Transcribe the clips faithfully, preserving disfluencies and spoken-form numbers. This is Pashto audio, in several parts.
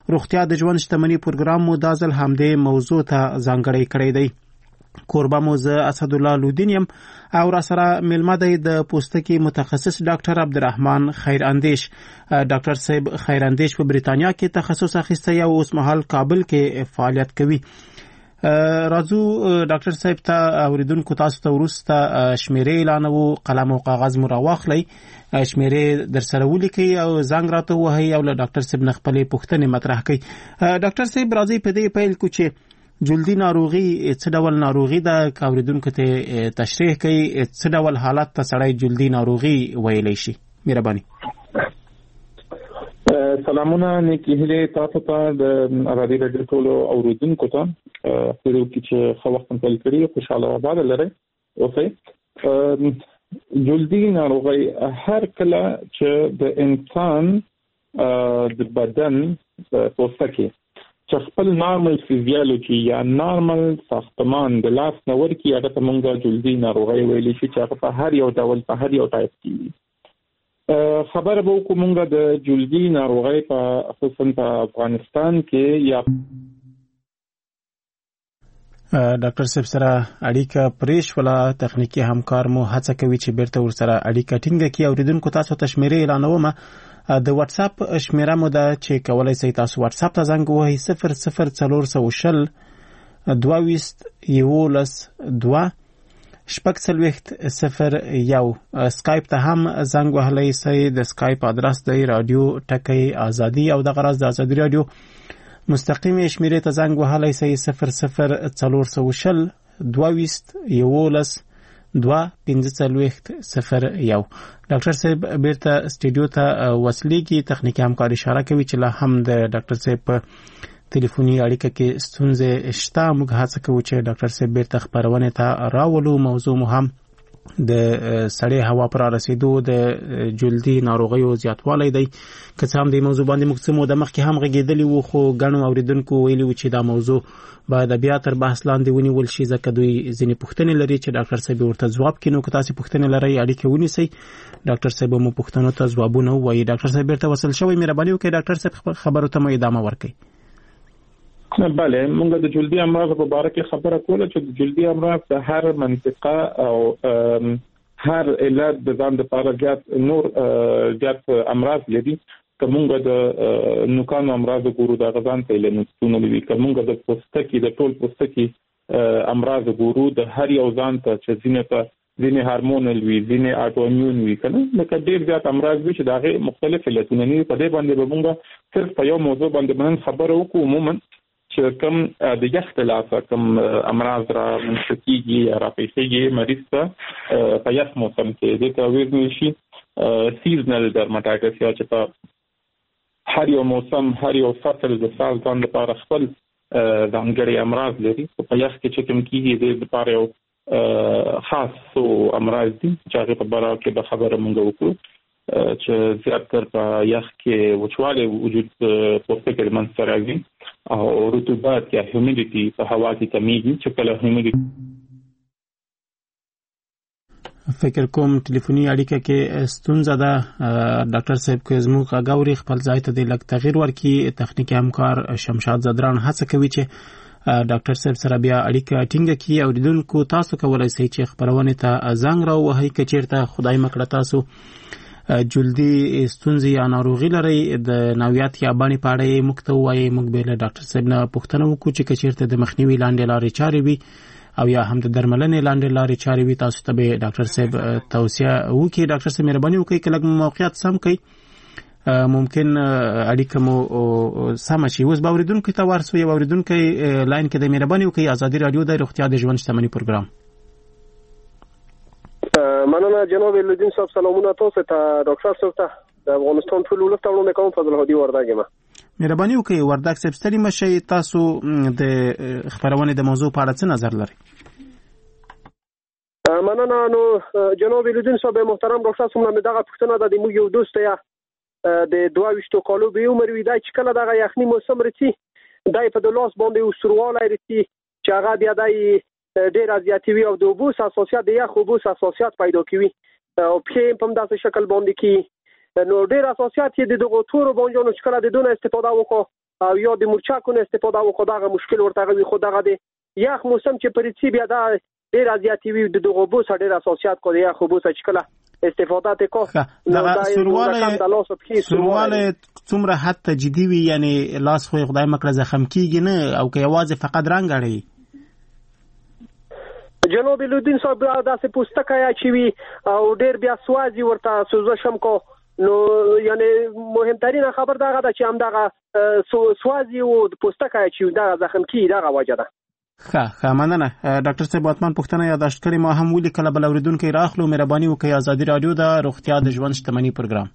روغتیا د ژوند شتمنۍ پروګرام مو دا ځل همدې موضوع ته ځانګړی کړی دی. کوربه مو زه اسد الله لودین یم او را سره مېلمه دی د پوستکي متخصص ډاکټر عبدالرحمن خیر اندیش. ډاکټر صاحب خیر اندیش په بریتانیا کې تخصص اخیستی او اوس مهال کابل کې فعالیت کوي. راځو ډاکټر صاحب ته اوریدونکو تاسو ته وروسته شمیرې اعلانوو، قلم او کاغذ مو راواخلئ، شمیرې در سره ولیکئ او زنګ راته ووهئ او له ډاکټر صاحب نه خپلې پوښتنې مطرح کړئ. ډاکټر صاحب راځئ په دې پیل کړو چې جلدي ناروغي څه ډول ناروغي ده، که اوریدونکو ته تشریح کوي څه ډول حالت ته سړی جلدي ناروغي ویلی شي. مهرباني. سلامونه نیکی هیلې تاسو ته د ازادي راډیو ټولو اوریدونکو ته، خو چې ښه وخت مو پیل کړی، خوشحاله آباد لرئ اوسئ. جلدي ناروغي هر کله چې د انسان د بدن پوستکي چې خپل نارمل فیزیولوژي یا نارمل ساختمان د لاس نه ورکړي، هغه ته موږ جلدي ناروغي ویلی شي چې هغه په هر یو ډول په هر یو ټایپ کې وي. خبره به وکړو موږ د جلدي ناروغۍ په خصوصا په افغانستان کې یا ډاکټر صاحب سره اړیکه پرې شوله، تخنیکي همکار مو هڅه کوي چې بیرته ورسره اړیکه ټینګه کړي. اوریدونکو تاسو ته شمیرې اعلانوم. د واتس اپ شمیره مو ده چې کولای شئ تاسو واتس اپ ته زنګ ووهئ صفر صفر څلور سوه شل دوه ویشت یولس دوه شپږ څلوېښت صفر یو. سکایپ ته هم زنګ وهلی شئ. د سکایپ ادرس دی رادیو ټکی ازادي او دغه راز د ازادي رادیو مستقیمې شمیرې ته زنګ وهلی شئ صفر صفر څلور سوه شل دوه ویشت یولس دوه پنځه څلوېښت صفر یو. ډاکټر صاحب بیرته سټوډیو ته وصلېږي. تخنیکي همکار اشاره کوي چې لا هم د ډاکټر صاحب په ټلیفوني اړیکه کې ستونزې شته. موږ هڅه کوو چې ډاکټر صاحب بیرته خپرونې ته راولو. موضوع مو هم د سړې هوا پر رسیدو د جلدي ناروغیو زیاتوالی دی. که څه هم د موضوع باندې موږ څه موده مخکې هم غږېدلي وو، خو ګڼو اوریدونکو ویلي وو چې دا موضوع باید بیا تر بحث لاندې ونیول شي، ځکه دوی ځینې پوښتنې لري چې ډاکټر صاحب ورته ځواب کړي. نو که تاسې پوښتنې لرئ اړیکې ونیسئ، ډاکټر صاحب مو پوښتنو ته ځوابونه ووایي. ډاکټر صاحب بیرته وصل شوی، مهرباني وکړئ ډاکټر صاحب خبرو ته مو ادامه ورکړئ. بله، موږ د جلدي امراض په باره کې خبره کوله چې د جلدي امراض د هر منطقه او هر علت د ځان لپاره زیات نور زیات امراض لري. که موږ د نوکانو امراض ګورو د غزان ته لنستونه لري، که موږ د پوستکي د ټول پوستکي امراض ګورو د هر یو ځان ته چې ځینې ته ځینې هارمونل وي، ځینې اټومیون وي، کنه لکه ډېر زیات امراض وي چې د هغې مختلف علتونه دي. په دې باندې به موږ صرف په یو موضوع باندې نن خبره وکړو، عموما چې کوم د یخ له لاسه کوم امراض را منځته کېږي یا راپېښېږي مریض ته په یخ موسم کې، دې ته ویل شي سیزنل ډرماټایټس، یا چې په هر یو موسم هر یو فصل د سال ځان لپاره خپل ځانګړي امراض لري. په یخ کې چې کوم کېږي د لپاره یو خاص امراض دي چې هغې په باره کې به خبره موږ وکړو چې زیاتر په یخ کې وچوالی وجود پوستکي د منځته راځي او رطوبت یا هیومیډیټي په هوا کې کمیږي. چې کله هیومیډیټي فکر کوم ټلیفوني اړیکه کې ستونزه ده. ډاکټر صاحب که زموږ غږ اوري خپل ځای ته د لږ تغییر ورکړي. تخنیکي همکار شمشاد زدران هڅه کوي چې ډاکټر صاحب سره بیا اړیکه ټینګه کړي. اوریدونکو تاسو کولی شئ چې خپرونې ته زنګ راووهئ که چېرته خدای مکړه تاسو جلدي ستونزې یا ناروغي لرئ، د نوعیت یا بڼې په اړه یې موږ ته ووایئ. موږ به له ډاکټر صاحب نه پوښتنه وکړو چې که چېرته د مخنیوي لاندې لارې چارې وي او یا هم د درملنې لاندې لارې چارې وي، تاسو ته به ډاکټر صاحب توصیه وکړي. ډاکټر صاحب مهرباني وکړئ که لږ موقعیت سم کړئ، ممکن اړیکه مو سمه شي. اوس به اورېدونکي ته ورسو. یو اورېدونکی لاین کې د مهرباني وکړئ. ازادي راډیو د روغتیا د ژوند شتمني پروګرام. مننه جناب لودین صاحب، سلامونه تاسو ته، ډاکټر صاحب ته، د افغانستان ټول ولس ته وړاندې کوم. فضل هادي وردګ یم. مهرباني وکړئ وردګ صاحب ستړي مه شئ. تاسو د خپرونې د موضوع په اړه څه نظر لرئ؟ مننه. نو جناب لودین صاحب محترم، ډاکټر صاحب نه دغه پوښتنه ده. د موږ یو دوست یا د دوه ویشتو کالو به عمر وي، دا چې کله دغه یخني موسم رسي دای په د لاس باندې وسروالی رسي چې هغه بیا دای ډېر زیاتوي او د اوبو حساسیت د یخ اوبو حساسیت پیدا کوي او پښې په همداسې شکل باندې کې نو ډېر حساسیت یې د دغو تورو بانجانو چې کله د دونه استفاده وکړو او یا د مرچکونو استفاده وکړو دغه مشکل ورته وي. خو دغه د یخ موسم چې پرېڅي بیا دا ډېر ازیاتي وي د دغه بوس ډېر اساسیات کو دی یخ بوس چې کله استفاده تکو دغه سرواله سرواله څومره حد ته جدي وي یعنی لاس خو خدای مکړه زخم کیږي نه او که یوازې فقط رنګ اړي. جناب لودین صاحب داسې پوستکه چې وي او ډېر بیا سوازي ورته سوزش هم کو نو یعنی مهمترین خبر دغه ده چې هم دغه سوازي او پوستکه چې دغه زخم کیږي دغه وجه ده. ښه ښه مننه ډاکټر صاحب واتمان پوښتنه یاداشت کړې ما هم ولیکله بل اورېدونکی راخلو مهرباني وکړئ ازادي راډیو د روغتیا د ژوند شتمني پروګرام.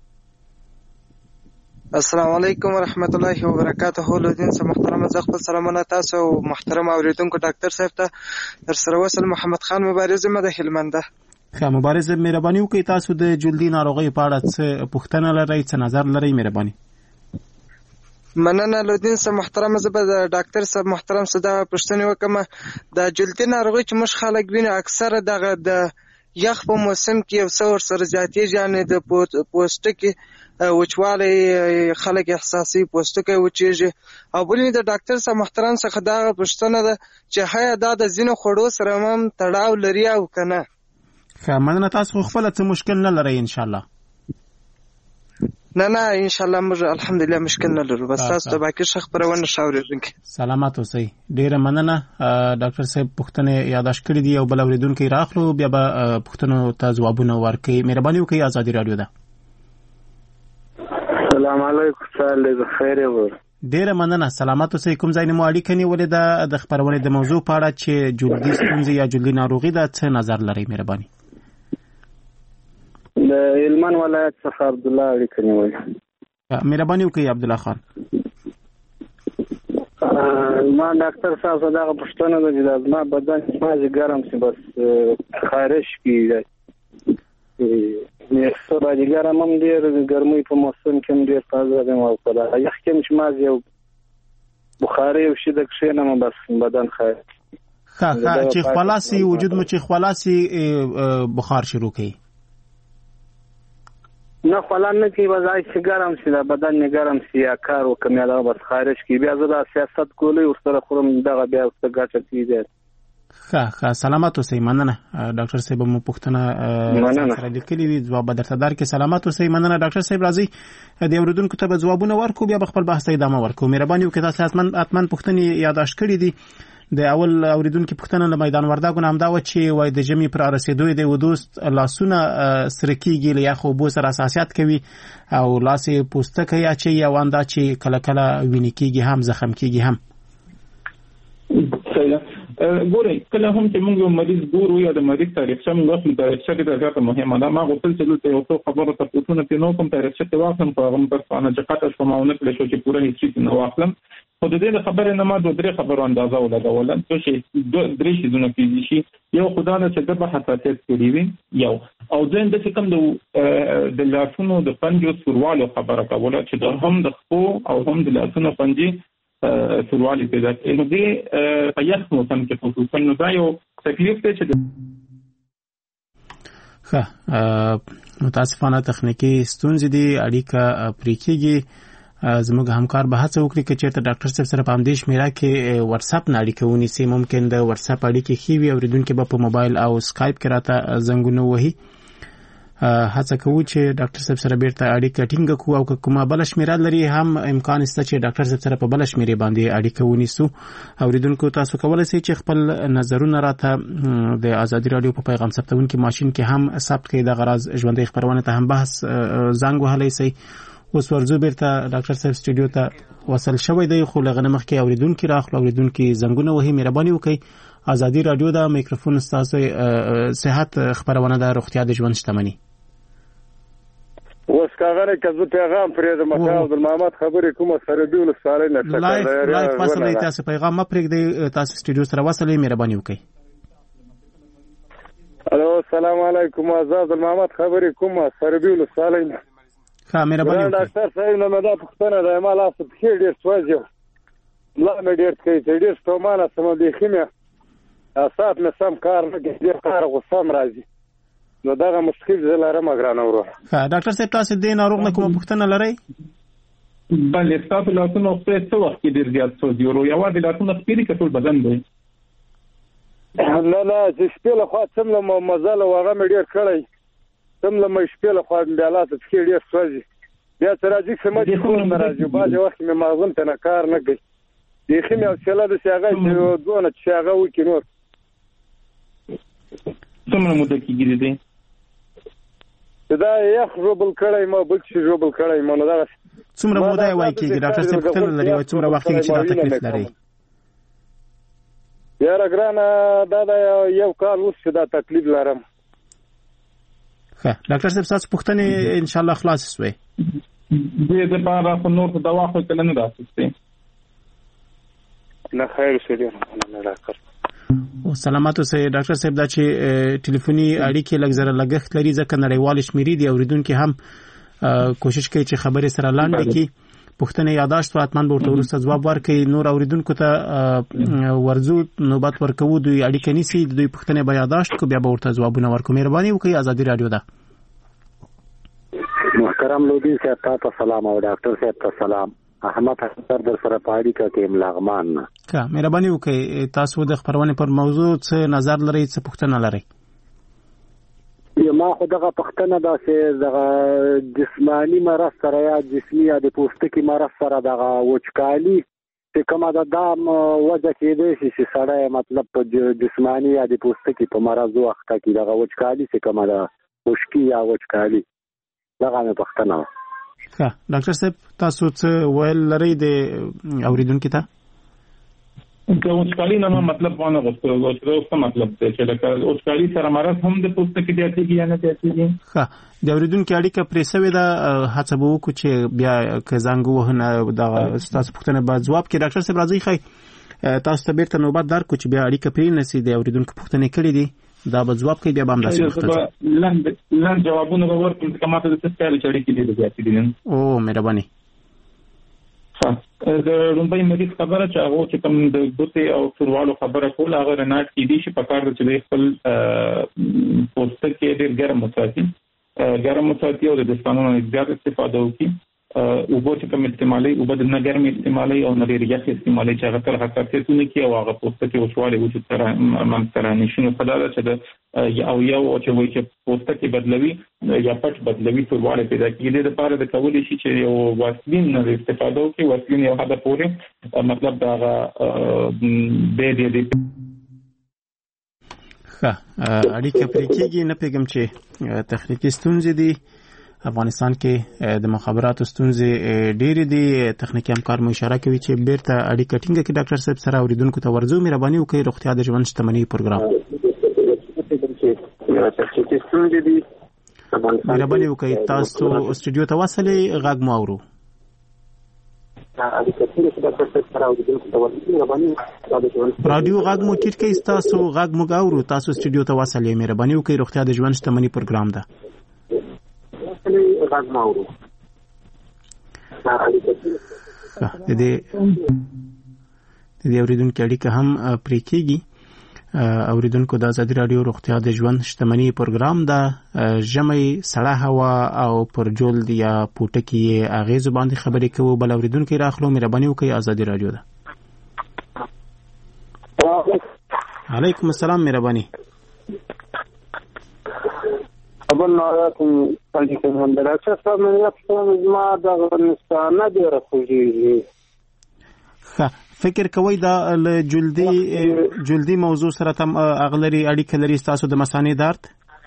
السلام علیکم ورحمت الله وبرکاته. لودین صاحب محترم زه خپل سلامونه تاسو او محترم اوریدونکو ډاکټر صاحب ته در سره وصل محمد خان مبارز مده هلمنده. ښه مبارز مهرباني وکړئ تاسو د جلدي ناروغۍ په اړه څه پوښتنه لرئ څه نظر لرئ مهرباني. مننه لودین صاحب محترم زه به د ډاکټر صاحب محترم څخه دا پوښتنه وکم د جلدي ناروغۍ چې موږ خلک ویني اکثره دغه د یخ په موسم کې یو څه ورسره زیاتېږي یعنې د پوستکي وچوالی خلک احساسي پوستکی وچېږي او بل د ډاکټر صاحب محترم څخه دا پوښتنه ده چې هیا دا د ځینو خوړو سره هم تړاو لري او که نه. ښه مننه تاسو خو خپله څه مشکل نه لرئ انشاءالله. نه نه ان شاء الله موږ الحمدلله مشکل نه لرو بس تاسو ته باقي ښه خبرونه شاورېدونکي سلامات اوسئ. ډیره مننه ډاکټر صاحب پوښتنې یاداشت کړې دي او بل اورېدونکی راخلو بیا به پوښتنو ته ځوابونه ورکړي. مهرباني وکړئ ازادي راډیو ده. السلام علیکم سهار دی بخیر یم. ډیره مننه سلامات اوسئ. کوم ځای نه مو اړیکه نیولې ده د خپرونې د موضوع په اړه چې جلدي ستونزې یا جلدي ناروغي ده څه نظر لرئ مهرباني. د هلمند ولایت څخه عبد الله اړیکه نیولې. مهرباني وکړئ عبد الله خان. ما ډاکټر صاحب څخه دا پوښتنه ده چې زما بدن مازې ګرم شي بس خارش کیږي نه څه باندې ګرم هم ډېر ګرمۍ په موسم کې هم ډېر تازه دی او په دا یخ کې چې مازې یو بخاري او شي د کښېنم بس بدن خارش. ښه ښه چې خلاصي وجود مو چې خلاصي بخار شروع کوي نه خلان نه کی وځای چې ګرم شي دا بدن نه ګرم شي یا کار وکم یا بس خارج کی بیا زه دا سیاست کولی ورسره خورم دغه بیا څه ګټه کیږي. ښه ښه سلامات اوسئ. مننه ډاکټر صاحب مو پوښتنه سره لیکلې وي ځواب به درته درکړي. سلامات اوسئ. مننه ډاکټر صاحب راځئ د اورېدونکو ته به ځوابونه ورکړو بیا به خپل بحث ته ادامه ورکړو. مهرباني وکړئ تاسو حتما پوښتنې یاداشت کړي دي. د اول اوریدونکو پوښتنه له میدان وردګو هم دا و چې وای د ژمي پر رسیدو د ودوست لاسونه سره کیږي له یخ اوبو سره حساسیت کوي او لاسې پوستکی اچي یا واندا چې کله کله ویني کیږي هم زخم کیږي هم. ګورئ کله هم چې موږ یو مریض ګورو یا د مریض تاریخچه موږ اخلو تاریخچه کې زیاته مهمه ده. ما غوښتل چې دلته یو څو خبرو تپوسونه پرې نه وکړم تاریخچه کې واخلم خو هغه په څانه چې قطع شوم او نه کړی شو چې پوره هیڅ نه واخلم خو د دې د خبرې نه ما دوه درې خبرو اندازه ولګوله څه شي درې شیزونه کېدای شي. یو خدا ده چې د په حساسیت کړي وي یو او دویم د کوم د د لاسونو د پنجو سوروالو خبره کوله چې د هم د خپو او هم د لاسونو پنجې سوروالي پیدا کوي. نو دې په یخ موسم کې خصوصا نو دا یو تکلیف دی چې ښه متاسفانه تخنیکی ستونزې دي اړیکه پرې کېږي. زموږ همکار به هڅه وکړي چې چېرته ډاکټر صاحب سره په همدې شمېره کې واتساپ نه اړیکه ونیسي. ممکن د واتساپ اړیکې ښې وي اورېدونکي به په موبایل او سکایپ کې راته زنګونه وهي. هڅه کوو چې ډاکټر صاحب سره بیرته اړیکه ټینګه کړو او که کومه بله شمېره لري هم امکان شته چې ډاکټر صاحب سره په بله شمېرې باندې اړیکه ونیسو. اوریدونکو تاسو کولی شئ چې خپل نظرونه راته د ازادي راډیو په پیغام ثبتونکي ماشین کې هم ثبت کړئ. دغه راز ژوندۍ خپرونې ته هم بحث زنګ وهلی شئ. اوس ورځو بیرته ډاکټر صاحب سټوډیو ته وصل شوی دی خو لغه نه مخکې اوریدونکي راخلو اوریدونکي زنګونه وهي. مهرباني وکړئ ازادي راډیو دا میکروفون ستاسو صحت خپرونه ده روغتیا د ژوند شتمني. اوس کاغره کزو پیغام پرې د مکه عبدالمحمد خبرې کومه سره دی ولسوالۍ نه ټکر لایف فاصله تاسو پیغام ما پرېږدئ تاسو سټوډیو سره وصلئ. مهرباني وکړئ. الو السلام علیکم آزاد محمد خبرې کومه سره دی ولسوالۍ نه. ښه مهرباني وکړئ. ډاکټر صاحب نو دا پوښتنه ده ما لاس په کې ډېر سوځي لا مې ډېر کوي چې ډېر ستومانه سم دي خمه اساس مې سم کار نه کوي کار غوسم راځي نو دا مشکل زه لرم ګرانه ورو. ښه ډاکټر صاحب تاسو د ناروغ نه کومه پوښتنه لرئ؟ بلې تاسو لاسونه په څه وخت کې ډیر زیات سوځي او یوازې لاسونه سپیری کټول بدن دی؟ نه نه چې شپې له خوا څومره مزل وغه مې ډیر کړی څومره مې شپې له خوا بیا لاسه کې ډیر سوځي بیا تر راځي چې مې خو نه راځي بعض وخت مې مغزم ته نه کار نه کوي د خمه او شله د شاغه چې دونه شاغه وکړي نور څومره مده کېږي دې دا یخ روبل کړی ما بل څه روبل کړی ما نه دا څومره مده وای کېږي ډاکټر صاحب پوښتنه لري وای څومره وخت کې چې دا تکلیف لري؟ یاره ګرانه دا دا یو کال اوس چې دا تکلیف لرم. ښه ډاکټر صاحب تاسو پوښتنې ان شاء الله خلاص شوي. دې د پاره په نور دوا خو کله نه راځي. نه خیر شه دې نه راکړ. او سلامات اوسئ ډاکټر صاحب دا چې ټلیفوني اړیکې لږ زره لګښت لري ځکه نړیوال شمیرې دي اوریدونکو هم کوشش کوي چې خبرې سره لاندې کړي. پوښتنه یاداشت واتمن ورته ورسته جواب ورکړي. نور اوریدونکو ته ورزو نوبت ورکوو دوی اړیکې نیسي دوی پوښتنه به یاداشت کو بیا به ورته جوابونه ورکو. مهرباني وکړئ. ازادي رادیو ده. محترم لودین صاحب تاسو سلام او ډاکټر صاحب ته سلام. احمد حسن در سره پاړی کې ملغمان. ښه مهرباني وکړئ. تاسو د خبرونه پر موضوع څه نظر لرئ څه پوښتنه لرئ؟ ما خو دغه پښتنه دا چې دغه جسمانی مرض سره یا جسمي یا د پوستکي مرض سره دغه وچکالي چې کومه ده دا وجه کېدای شي چې سړی مطلب په جسمانی یا د پوستکي په مرض وخت کې دغه وچکالي چې کومه ده خشکي یا وچکالي دغه مې پښتنه. ښه ډاکټر صاحب تاسو څه ویل لرئ د اوریدونکو ته؟ د وچکالي نه مطلب ونه غوښتل او څه مطلب دی چې لکه وچکالي سره مرض هم د پوستکي زیاتېږي یا نه زیاتېږي؟ ښه د اوریدونکو اړیکه پرې شوې ده. هڅه به وکړو چې بیا که زنګ ووهنه دغه ستاسو پوښتنه به ځواب کړي. ډاکټر صاحب راځئ ښه تاسو ته بیرته نوبت درکړو چې بیا اړیکه پرې نه سي. د اوریدونکو پوښتنې کړي دي دا به ځواب کوي بیا به همداسې وختل لنډ لنډ جوابونه به ورکړم چې ماته د څه ستایل چې اړیکې دي زیاتې دي. او مهرباني. ښه د لومبۍ مریض خبره چې هغه چې کوم د ګوتې او سوروالو خبره کول هغه رناټ کې دي چې په کار چې خپل پوستکي ډېر ګرم وساتي ګرم وساتي او د دستانونو زیات استفاده وکړي. او به چې کوم استعمالي او به نه ګرمي استعمالي او نه ډېر یخ استعمالي چې هغه تر حساسیتونه کې او هغه پوستکي وشواله وجود سره منځته نشي. په دا چې د او یو چې وایي چې پوستکي بدلوي یا پټ بدلوي سورواله پیدا کیږي. د لپاره د کولې شي چې یو واسلین نه استفاده وکړي. واسلین یو هدا پورې مطلب دا به دې دې ښه اړیکه پرې کېږي. نه پیغام چې تخنیکی ستونزې دي افغانستان کې د مخابراتو ستونزې ډېرې دي. تخنیکی همکار مو اشاره کوي چې بیرته اړیکه ټینګه کړي. ډاکټر صاحب سره اوریدونکو ته ورځو. مهرباني وکړئ. روغتیا د ژوند شتمنۍ پروګرام مهرباني وکړئ. تاسو استودیو ته وصلې غږ مو اورو. رادیو غږ مو ټیټ کړئ. تاسو غږ مو اورو. تاسو استودیو ته وصلې. مهرباني وکړئ. روغتیا د ژوند شتمنۍ پروګرام ده. غږ ما اورو. د دې د دې اوریدونکو اړیکه هم پرې کېږي. اوریدونکو د ازادي رادیو روغتیا د ژوند شتمنۍ پروګرام ده. ژمی سړه هوا او پر جلد یا پوټکی اغیز باندې خبرې کوو. بل اوریدونکو راخلو. مهرباني وکړئ. ازادي رادیو ده. علیکم السلام. مهرباني. ابل ناراتم علیکم هم ډاکټر صاحب مې یو ما د افغانستان دی راخوږي. ښه فکر کوئ دا له جلدي جلدي موضوع سره تم اغلري اړیکه لري تاسو د مثانې درد؟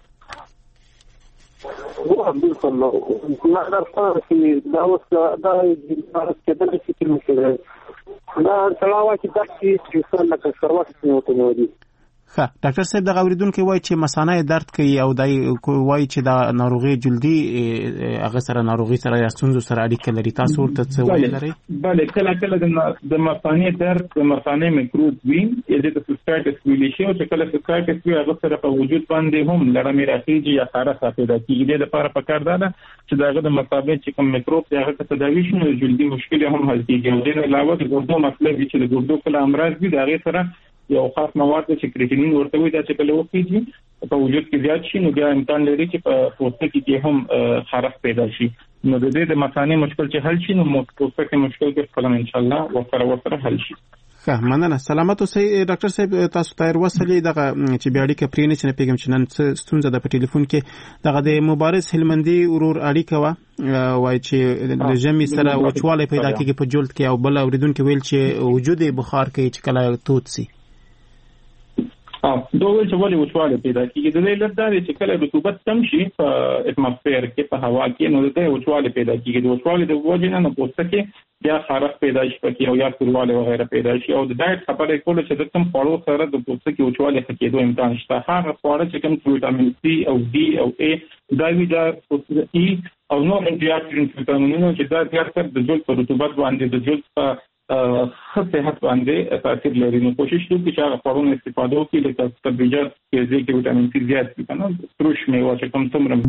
هو بالکل ما درته چې دا اوس دا د کېدل چې کوم څه دا تلاوه چې تاسو چې څنګه کړو چې نو ته ودی. ښه ډاکټر صاحب دغه اوریدونکو وایي چې مثانه درد کوي او دای وایي چې دا ناروغي جلدي هغه سره ناروغي سره یا ستونزو سره اړیکه لري. تاسو ورته څه وایي لرئ؟ بله کله کله د مثانې درد د مثانې میکروب وي یا د سیسټایټس ویلی شي او چې کله سیسټایټس وي هغه سره په وجود باندې هم لړمې راخیږي یا خارښ پیدا کېږي. د لپاره پکار ده چې دغه د مثابې چې کوم میکروب دی هغه تداوي شي نو جلدي مشکل هم حل کېږي. او د علاوه د ګردو مسله چې د ګردو کله امراض دي هغه سره یو خاص مواد چې کریټینین ورته وي دا چې کله وکړي په وجود کې زیات شي نو بیا امکان لري چې په پوستکي کې هم خارښ پیدا شي. نو د دې د مثانې مشکل چې حل شي نو پوستکي مشکل کې خپل ان شاء الله وسره وسره حل شي. ښه مننه. سلامت اوسئ ډاکټر صاحب. تاسو ته ورسلې دغه چې بیا اړیکه پرې نه چې پیغام چې نن څه ستونزه ده په ټلیفون کې دغه د مبارز هلمندي ورور اړیکه وا وای چې د جمع سره وچواله پیدا کیږي په جلد کې او بل اوریدونکو ویل چې وجود بخار کوي چې کله تود سي. اه دوه چې ولې وچواله پیدا کیږي د دې لپاره چې کله رطوبت کم شي په اتموسفیر کې په هوا کې نو د وچواله پیدا کیږي. د وچواله د وجه نه پوستکي یا خارښ پیدا شي پکې او یا تورواله وغیرہ پیدا شي او د ډایټ خبرې کول چې د کوم خوړو سره د پوستکي وچواله کېدو امکان شته. هغه خواړه چې کوم ویټامین سی او ډي او اي دا وی دا ای او نو انټي اکسیډنټ ویټامینونه چې دا زیاتره د جلد په رطوبت باندې د جلد په صحت باندې تاثیر لري. نو کوشش وکړئ چې هغه خوړو استفاده وکړئ لکه سبزیجات کې چې ویټامین سی زیات وي کنه ترش میوه چې کوم څومره.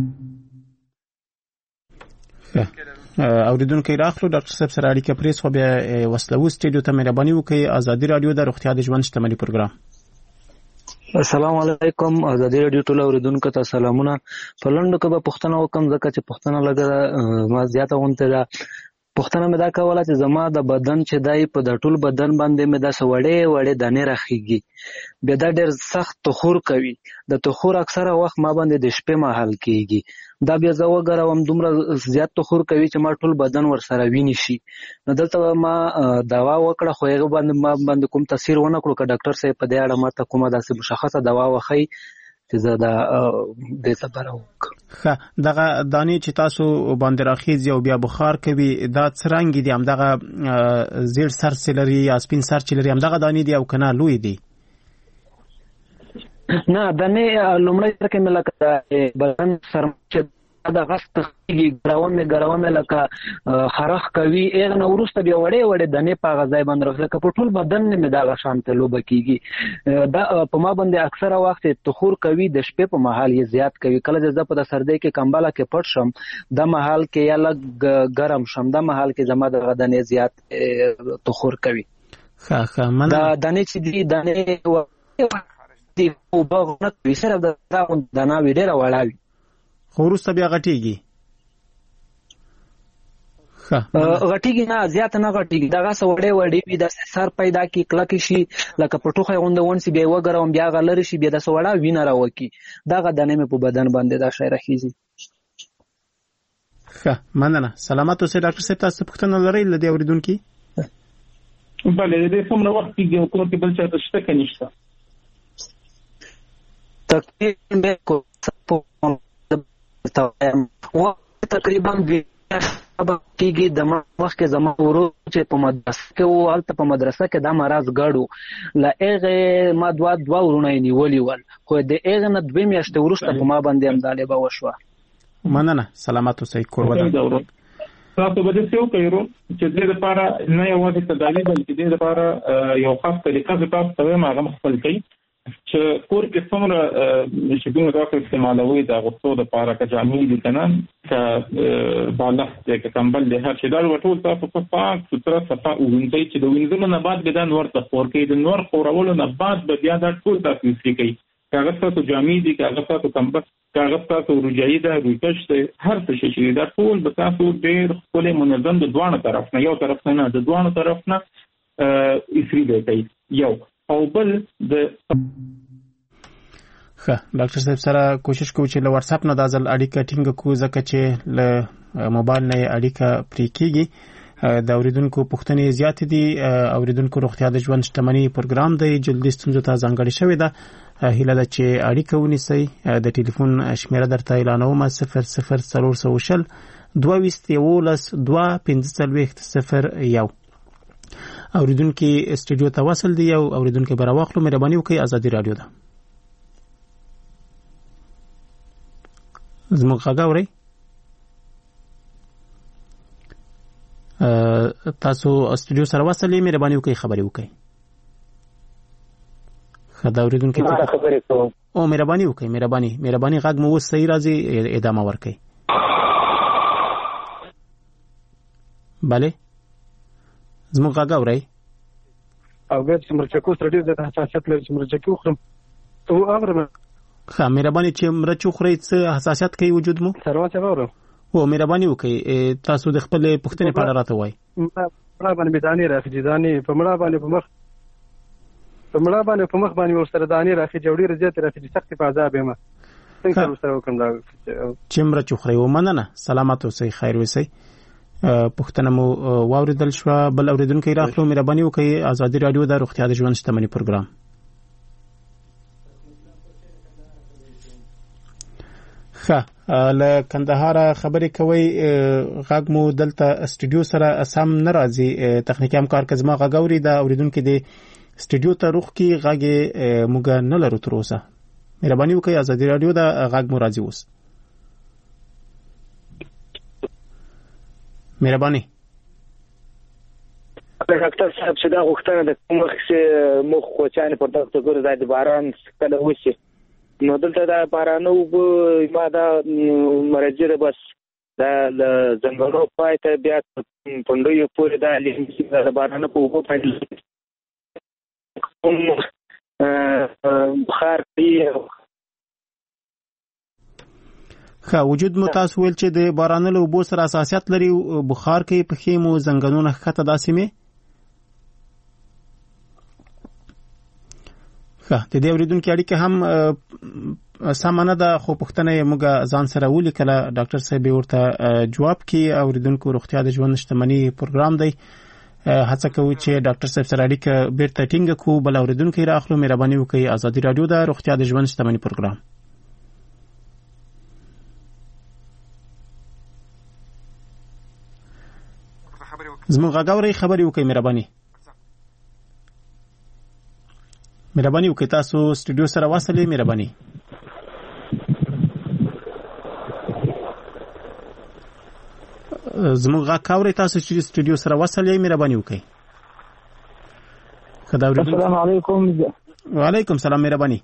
اوریدونکو راخلو ډاکټر صاحب سره اړیکه پریس خو بیا وسلو سټډیو ته مهرباني وکړئ. ازادي رادیو د روغتیا د ژوند شتمنۍ پروګرام. السلام علیکم. ازادي رادیو ټول اوریدونکو ته سلامونه. په لنډو کې به پوښتنه وکم ځکه چې پوښتنه لګره ما زیاته غونته ده. پوښتنه مې دا کوله چې زما د بدن چې دای په د ټول بدن باندې مې داسې وړې وړې دانې راخیږي بیا دا ډېر سخت تخور کوي. د تخور اکثره وخت ما باندې د شپې مهال کیږي. دا بیا زه وګرم دومره زیات تخور کوي چې ما ټول بدن ور سره ویني شي. نو دلته ما دوا وکړه خو هغه باندې ما باندې کوم تاثیر ونه کړو که ډاکټر صاحب په دې اړه ما ته کومه داسې مشخصه دوا وخی چې زه دا دې خبره وکړم. ښه دغه دانې چې تاسو باندې راخیږي او بیا بخار کوي دا څرنګه دي؟ هم دغه زیړ سر سلري یا سپین سر چلري هم دغه دانې دي او کنه لوی دي؟ نه دانې لومړی سر کې مې لکه بدن سر چې دا غست کیږي ګراوم مې ګراوم مې لکه خرخ کوي اغه نو ورسته بیا وړې وړې دانې په غځای باندې راځي لکه په ټول بدن مې دا شانته لوب کیږي. دا په ما باندې اکثره وخت تخور کوي د شپې په محل یې زیات کوي. کله چې زه په د سردی کې کمباله کې پټ شم د محل کې یا لګ ګرم شم د محل کې زما د دانې زیات تخور کوي. ښه ښه من دا دانې چې دي دانې دی او باغ نه کوي سره د دانا ویډه راوړاوي خو وروسته بیا غټیږي. ښه غټیږي نه زیات نه غټیږي دغه سوړې وړې وي د سر پیدا کی کلک شي لکه پټوخه غوندون سي بیا وګرم بیا غلر شي بیا د سوړا وینه راوکی دغه دنه مې په بدن باندې دا شی راخیږي. ښه مننه. سلامت اوسئ ډاکټر صاحب. تاسو پوښتنه لرئ لدی اوریدونکو؟ بله د کومه وخت کې کوم کې بل څه شته کني شته تقریبا کو تقریبا کېږي د مخکې زما ورو چې په مدرسه کې و هلته په مدرسه کې دا مرض ګړو له هغې ما دوه دوه ورونه یې نیولي ول خو د هغې نه دوې میاشتې وروسته په ما باندې همدالې به وشوه. مننه. سلامت اوسئ. کور ودان. تاسو به داسې وکړئ چې دې لپاره نه یوازې تداوي بلکې دې لپاره یو خاص طریقه زه تاسو ته وایم هغه خپل کړئ چې کور کې څومره چې دوی تاسو استعمالوي د غوښتو لپاره که جامې دي که نه که بالښت دی که کمبل دی هر شي دا ټول تاسو په پاک سوتره صفا ووینځئ چې د وینځلو نه بعد به دا نور ته خور کوي. د نور خورولو نه بعد به بیا دا ټول تاسو استری کوي که هغه تاسو جامې دي که هغه تاسو کمبل که هغه تاسو روجایي ده رویکش دی هر څه شي چې دا ټول به تاسو ډېر ښکلی منظم د دواړو طرف نه یو طرف نه نه د دواړو طرف نه استری به کوي یو او بل د. ښه ډاکټر صاحب سره کوشش کوو چې له واتس اپ نه دا ځل اړیکه ټینګه کړو ځکه چې له موبایل نه اړیکه پرې کېږي. د اوریدونکو پوښتنې زیاتې دي. اوریدونکو روغتیا د ژوند شتمنۍ پروګرام دی جلدي ستونزو ته ځانګړې شوې ده. هیله ده چې اړیکه ونیسئ. د ټلیفون شمیره درته اعلانوم صفر صفر څلور سوه شل دوه ویشت یولس دوه پنځه څلوېښت صفر یو. اوریدونکي سټډیو ته وصل دي او اوریدونکي به راواخلو. مهرباني وکړئ. ازادي رادیو ده. زموږ غږ اورئ؟ تاسو سټډیو سره وصل یې مهرباني وکړئ خبرې وکړئ. ښه دا اوریدونکي خبرې کوم او مهرباني وکړئ مهرباني مهرباني غږ مو اوس صحیح راځي ادامه ورکړئ. بله زموږ غږ اورئ؟ او بیا چې مرچکو سره ډېر زیات حساسیت لري چې مرچکي وخورم او اورم ښه مهرباني چې مرچ وخورئ څه حساسیت کوي وجود مو سروات اورم او مهرباني وکړئ تاسو د خپل پوښتنې په اړه راته وایئ مړه باندې دانې راخېږي دانې په مړه باندې په مخ په مړه باندې په مخ باندې ورسره دانې راخېږي او ډېرې زیاتې راخېږي سختې په عذاب یم څنګه ورسره وکړم دا چې مرچ وخورئ ومننه سلامت اوسئ خیر اوسئ پوښتنه مو واورېدل شوه بل اورېدونکی راخلو مهرباني وکړئ ازادي راډیو د روغتیا د ژوند شتمني پروګرام ښه له کندهاره خبرې کوئ غږ مو دلته اسټوډیو سره سم نه راځي تخنیکي همکار که زما غږ اوري دا اورېدونکي د اسټوډیو ته روغ کړي غږ یې موږ نه لرو تر اوسه مهرباني وکړئ ازادي راډیو د غږ مو راځي اوس مهرباني ډاکټر صاحب چې دا غوښتنه د کوم وخت چې مخ خوچانې پر دغه ګور د باران کله وشي نو دلته دا بارانو ما دا مرجره بس دا زنګونو پای ته بیا پندوی پورې دا لږه د بارانو په وګو باندې کوم بخار دی ښه وجود مو تاسو ویل چې د بارانو له اوبو سره حساسیت لري بخار کوي پښې مو زنګونونه ښکته داسې مې ښه د دې اورېدونکي اړیکه هم سمه نه ده خو پوښتنه یې موږ ځان سره ولیکله ډاکټر صاحب یې ورته جواب کړي اورېدونکو روغتیا د ژوند شتمني پروګرام دی هڅه کوو چې ډاکټر صاحب سره اړیکه بیرته ټینګه کړو بل اورېدونکی راخلو مهرباني وکړئ ازادي راډیو د روغتیا د ژوند شتمني پروګرام زموږ غږ اورئ خبرې وکړئ مهرباني مهرباني وکړئ تاسو سټوډیو سره واصلې مهرباني زموږ غږ اورئ تاسو چې سټوډیو سره واصلې مهرباني وکړئ السلام علیکم وعلیکم سلام مهرباني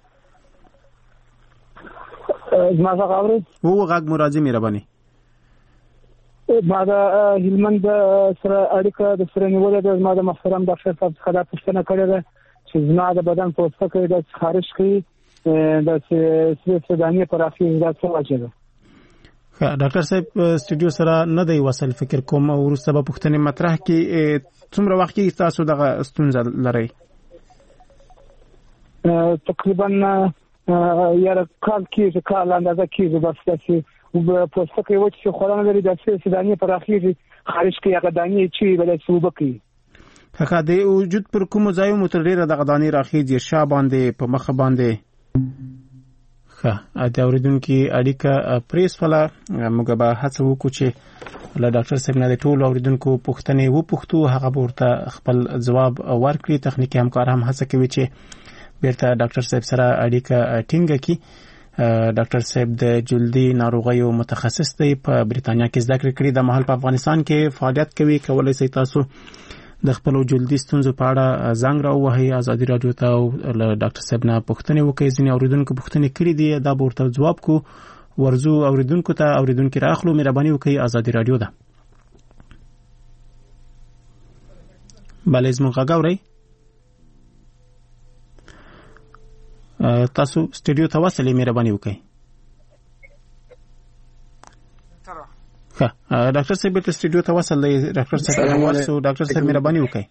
زما غږ اورئ او غږ مو راځي مهرباني ما د هلمند سره اړیکه د سره نیولې ده ما د محترم ډاکټر صاحب څخه دا پوښتنه کړې ده چې زما د بدن پوستکی د خارج کوي د سپېڅ دانې پر اخیر دا څه وجه ده ډاکټر صاحب سټوډیو سره نه دی وصل فکر کوم وروسته به پوښتنې مطرح کړي څومره وخت کې تاسو دغه ستونزه لرئ تقریبا یاره کال کېږي کال اندازه کېږي بس داسې پوستکی وچ چې خورانه لري د سپېڅ دانې پر اخیر خارج کوي هغه دانې چې بلې څه وبه کوي هغه د وجود پر کومو ځایو مو تر ډېره دغه دانې راخېږي شا باندې په مخه باندې ښه د اورېدونکي اړیکه پرې سوله موږ به هڅه وکړو چې له ډاکټر صاحب نه د ټولو اورېدونکو پوښتنې وپوښتو هغه به ورته خپل ځواب ورکړي تخنیکي همکار هم هڅه کوي چې بیرته ډاکټر صاحب سره اړیکه ټینګه کړي ډاکټر صاحب د جلدي ناروغیو متخصص دی په بریتانیا کې زده کړې کړې د مهال په افغانستان کې فعالیت کوي کولای شئ تاسو د خپل جلدي ستونزو په اړه زنګ راووهئ ازادي راډیو ته له ډاکټر صاحب نه پوښتنې وکړئ ځینې اورېدونکو پوښتنې کړې دي دا به ورته ځواب کو ورزو اورېدونکو ته اورېدونکي راخلو مهرباني وکړئ ازادي راډیو ده بله زموږ غږ اورئ تاسو سټوډیو ته واصلې مهرباني وکړئ ښه ډاکټر صاحب ته سټوډیو ته واصل دی ډاکټر صاحب واسو ډاکټر صاحب مهرباني وکړئ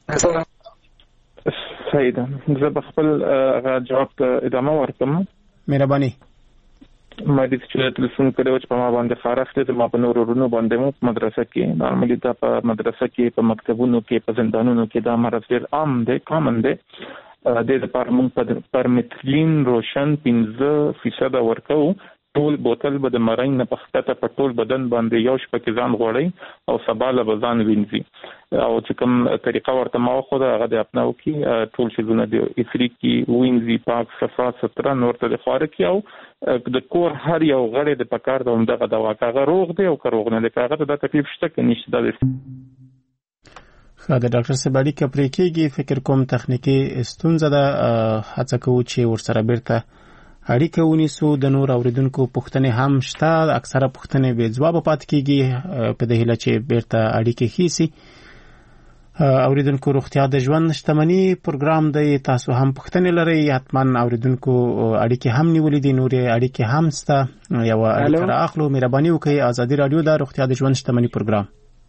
صحیح ده زه به خپل جواب ته ادامه ورکوم مهرباني ما دې چې تلفون کړو چې په ما باندې خارښت دي ما په نور ورونو باندې مو مدرسه کې نارملي دا په مدرسه کې په مکتبونو کې په زندانونو کې دا مرض ډېر عام دی کامن دی د دې لپاره موږ پر متلین روشن پنځه فیصد ورکو ټول بوتل به د مرین نه پخته په ټول بدن باندې یو شپه کې ځان غوړی او سبا له بزان وینځي او چې کوم طریقه ورته ما خو دا هغه د اپناو کې ټول شیزونه د افریقي وینځي پاک صفا ستر نور ته د خاره کې او د کور هر یو غړي د پکار د همدغه دوا کاغه روغ دی او کروغ نه د کاغه د تکلیف شته کې نشته د خا د ډاکټر صاحب اړیکه پرې کېږي فکر کوم تخنیکی ستونزه ده هڅه کوو چې ورسره بیرته اړیکه ونیسو د نور اوریدونکو پوښتنې هم شته اکثره پوښتنې بې ځواب پاتې کېږي په دې هیله چې بیرته اړیکه خېسي اوریدونکو روغتیا د ژوند شتمنۍ پروګرام دی تاسو هم پوښتنې لرئ حتما اوریدونکو اړیکې هم نیولې دي نورې اړیکې هم سته یو اړیکه راخلو مهرباني وکړئ ازادي رادیو د روغتیا د ژوند شتمنۍ پروګرام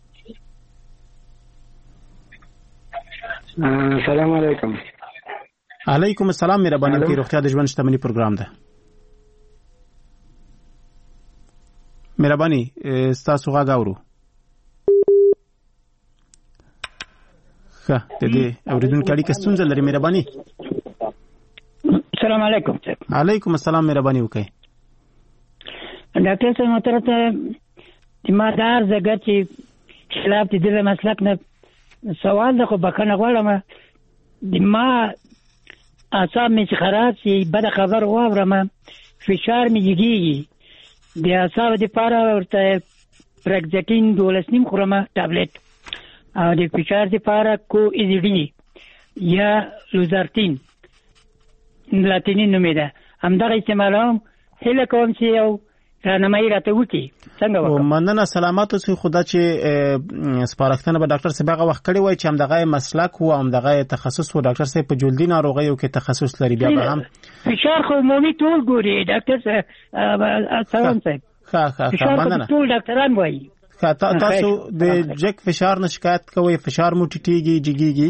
السلام علیکم علیکم السلام مهرباني وکړئ روغتیا د ژوند شتمنۍ پروګرام ده مهرباني تاسو غږ اورو ښه د دې اوریدونکو اړیکه ستونزه لري مهرباني السلام علیکم علیکم السلام مهرباني وکړئ ډاکټر صاحب محترم ما دار زګر چې خلاف دي د مسلک نه سوال د خو بکنه غواړم د ما اعصاب مې خراب شي بد خبر واورم فشار مې یګي د اعصاب لپاره ورته پرګزټین دولس نیم خورم ټابلیټ او د فشار لپاره کو ای ډی یا لوزارتین لاتینی نومې ده همدغه استعمالوم هله کوم چې یو راهنمایي راته وکړي څنګه وکړم مننه سلامات اوسئ خدا چې سپارښتنه به ډاکټر صاحب هغه وخت کړی وای چې همدغه مسلک و همدغه تخصص و ډاکټر صاحب په جلدی ناروغیو کې تخصص لري بیا به هم فشار خو عمومي ټول ګوري ډاکټر صاحب سلام صاحب ښه ښه مننه ټول ډاکټران وایي تاسو د جک فشار نه شکایت کوئ فشار مو ټیټیږي جګیږي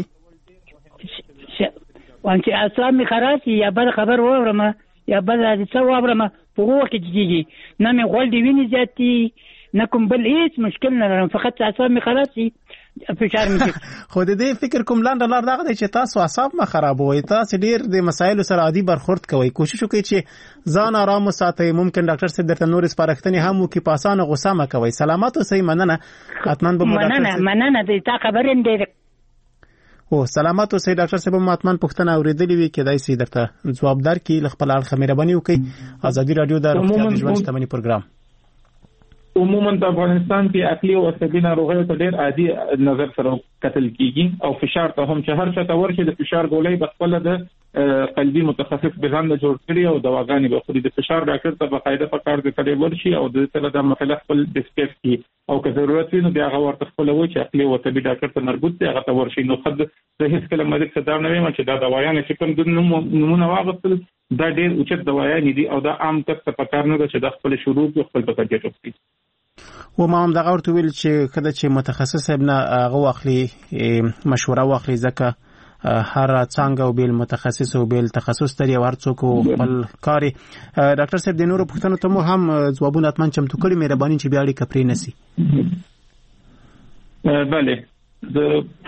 وانت اعصاب می خراب یا بل خبر واورم یا بل څه واورم په وخت کې جګیږي نه مې غول دی ویني زیاتي نه کوم بل هیڅ مشکل نه لرم فقط اعصاب می خراب شي فشار می خو د دې فکر کوم لاندې لار دا دی چې تاسو اعصاب ما خرابوي تاسو ډیر د مسایلو سره عادي برخورد کوئ کوشش وکړئ چې ځان آرام وساتئ ممکن ډاکټر صاحب درته نور سپارښتنې هم وکړي په اسانه غوسه مه کوئ سلامات اوسئ مننه حتما به مننه مننه د تا خبرې ډېر او سلامات اوسئ ډاکټر صاحب ماتمن پوښتنه اوریدلې وي کېدای شي درته جواب درکړي خپل اړخ مهرباني وکړئ ازادي رادیو د روغتیا د ژوند شتمنۍ پروګرام عموما په افغانستان کې عقلي او عصبي ناروغیو ته ډېر عادي نظر سره کتل کیږي او فشار ته هم چې هر څه ته ورشي د فشار ګولۍ په خپل د قلبي متخصص بغان له جوړ کړی او دواګانې به خوري د فشار ډاکټر ته باقاعده په کار د کړي ورشي او د سره د مسله خپل ډسکس کی او که ضرورت وي نو بیا هغه ورته خپل وایي چې عقلي او عصبي ډاکټر ته مربوط دی هغه ته ورشي نو خد د هیڅ کله مریض ته دا نه ویم چې دا دوايان چې کوم د نمونه واغستل دا ډېر اوچت دوايان دي او دا عام کس ته په کار نه ده چې د خپل شروع او خپل پکې وکړي و ما هم دغه ورته ویل چې کله چې متخصص ابن هغه واخلي مشوره واخلي ځکه هر څنګه او بیل متخصص او بیل تخصص لري او هر څوک خپل کاري ډاکټر صاحب د نورو پوښتنو ته مو هم ځوابونه اتمن چمتو کړی مهرباني چې بیا اړیکه پرې نسی بله د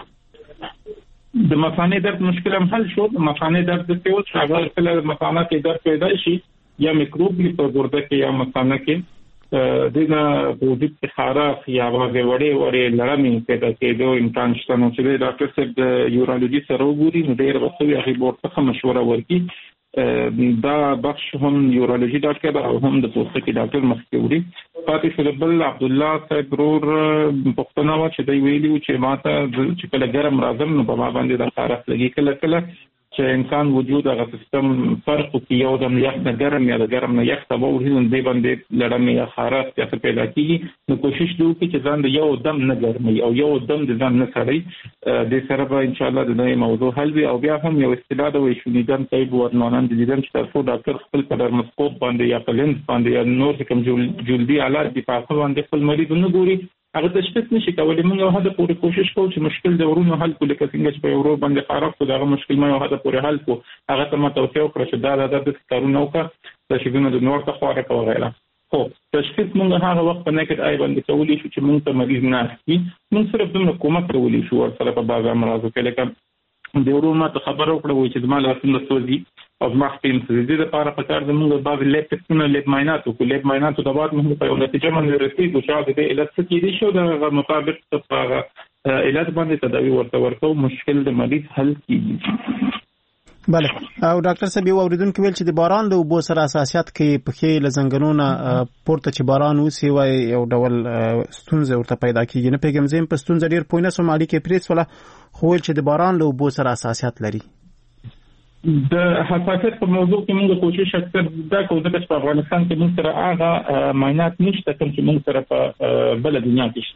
د مثانې درد مشکل هم حل شو مثانې درد د څه وڅ هغه کله مثانه کې درد پیدا شي یا میکروب په ګرده کې یا مثانه کې دغه وجود کې خارخ یا هغه وړې وړې لړمې پیدا کېدو امکان شته نو چې ډاکټر صاحب د یورولوژي سره وګوري نو ډېر وخت یې هغه ورته مشوره ورکړي دا بخش هم یورولوژي ډاکټر او هم د پوستکي ډاکټر مخکوري پاتې شو بل عبد الله صاحب رور پښتنه وا چې دی ویلي چې ماته چې کله ګرم راځم نو په ما باندې د خارخ لګي کله کله چې انسان وجود هغه سیستم فرق کوي یو د یخ نه ګرم یا د ګرم نه یخ ته ووري نو دی باندې لړمې یا خارخ یا څه پیدا کیږي نو کوشش وکړئ چې ځان د یو دم نه ګرمي او یو دم د ځان نه سړی د سره به ان شاء الله د دې موضوع حل وي او بیا هم یو استعداد او شونیدان طيب ورنانان د دې چې تاسو ډاکټر خپل په درمسکوپ باندې یا په لینز باندې یا نور کوم جلدي آلات دی په باندې خپل مریض نه ګوري هغه تشخیص نشي کولای موږ یو هدا پورې کوشش کوو چې مشکل د ورونو حل کول کې څنګه چې په یو ورو باندې خراب کو دا مشکل ما یو هدا پورې حل کو هغه ته ما توصیه وکړه چې دا د د کارونو وکړه د شګونو د نور څخه خواره کوي غیره خو تشخیص موږ هغه وخت په نکټ آی باندې کولی شو چې موږ ته مریض نه شي موږ صرف د حکومت کولی شو سره په بازار مرزو کې لکه د ورونو ته خبر ورکړه چې د مال رسمه سوزي او مخکې د دې لپاره په کار د موږ بعض لیب ټیسټونه لیب معاینات او لیب معاینات د بعد موږ په یو نتیجه باندې رسیدو چې د علت څه کېدی شو د مطابق په علت باندې تداوی ورته ورکو مشکل د مریض حل کیږي بله او ډاکټر صاحب یو اوریدونکو ویل چې د باران د اوبو سره اساسیت کې په کې لزنګنونه پورته چې باران وسی وای یو ډول ستونزه ورته پیدا کیږي نه پیګم زم په ستونزه ډیر پوینه سومالي کې پریس ولا خو چې د باران له اوبو سره اساسیت لري د حساسیت په موضوع کې موږ کوشش اکثر دا کوو چې په افغانستان کې موږ سره هغه معاینات نشته کوم چې موږ سره په بل دنیا کې شته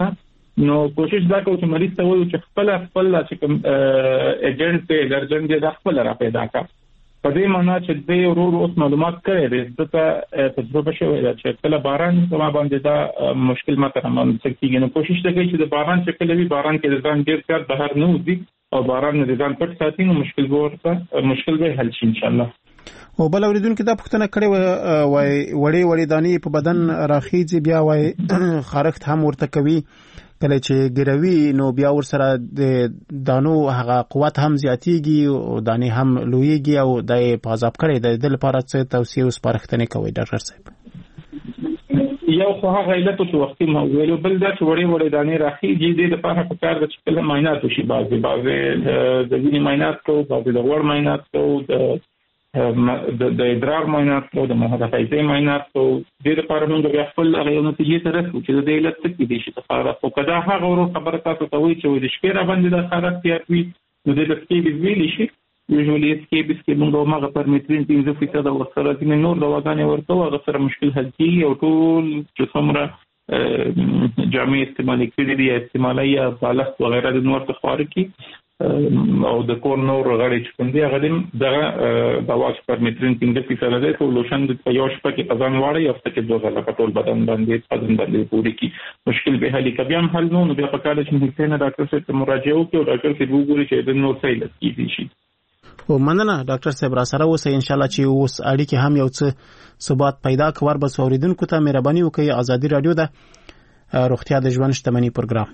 نو کوشش دا کوو چې مریض ته وایو چې خپل خپل چې کوم ایجنټ دی درجن دی دا خپل را پیدا کړه. په دې معنا چې د ورور اوس معلومات کړي دي ته تجربه شوی دا چې کله باران سما باندې دا مشکل ماته هم سکتيږي. نو کوشش وکړئ چې د باران چې کله وي باران کې ځان ډیر کار بهر نه وځي او باران نه ځان پټ ساتي نو مشکل ورته مشکل به حل شي ان شاء الله. او بل اوریدونکو دا پوښتنه کړې وای وړې وړې دانې په بدن راخیږي بیا وای خارښت هم ورته کوي کله چې ګروي نو بیا ور سره د دانو هغه قوت هم زیاتیږي او دانې هم لویږي او د پازاب کړي د لپاره څه توصيه او سپارښتنه کوي ډاکټر صاحب؟ یو خو هغه علت چې وختي ما ویلو بل دا چې وړې وړې دانې راخیږي د لپاره په کار د چې کله معاینات وشي بعضي بعضي د وینې معاینات کوو بعضي د غوړ معاینات کوو د د ادرار معاینات کوو د محافظې معاینات کوو د لپاره موږ بیا خپل هغه نتیجې ته رسو چې د علت څه دي چې تفاعل او کدا هغه ورو خبره تاسو ته وایي چې د شپې را باندې د خارښت تیاتوي نو د سکیبز ویلی شي یوزولي سکیبز کې موږ هغه پرمیترین پنځه فیصد ورسره د نور دواګانې ورته هغه سره مشکل حل کیږي او ټول چې څومره جامع استعمال کړي دي استعمالي یا بالښت وغیرہ د نور څخه خارجي او د کور نور غړي چې کوم دي هغه د دوا پرمیترین پنځه فیصد ده ټول لوشن د یو شپه کې ځان واړی او څه کې دوه غلا ټول بدن باندې بدن باندې پوری کی مشکل به حل کبي هم حل نو بیا په کال چې موږ نه ډاکټر سره مراجعه وکړو ډاکټر سره وګوري چې د نور څه علت کیږي شي. او مننه ډاکټر صاحب را سره اوسئ ان شاء الله چې اوس اړیکې هم یو څه ثبات پیدا کور بس اوریدونکو ته مهرباني وکړئ. ازادي رادیو د روغتیا د ژوند شتمنۍ پروګرام.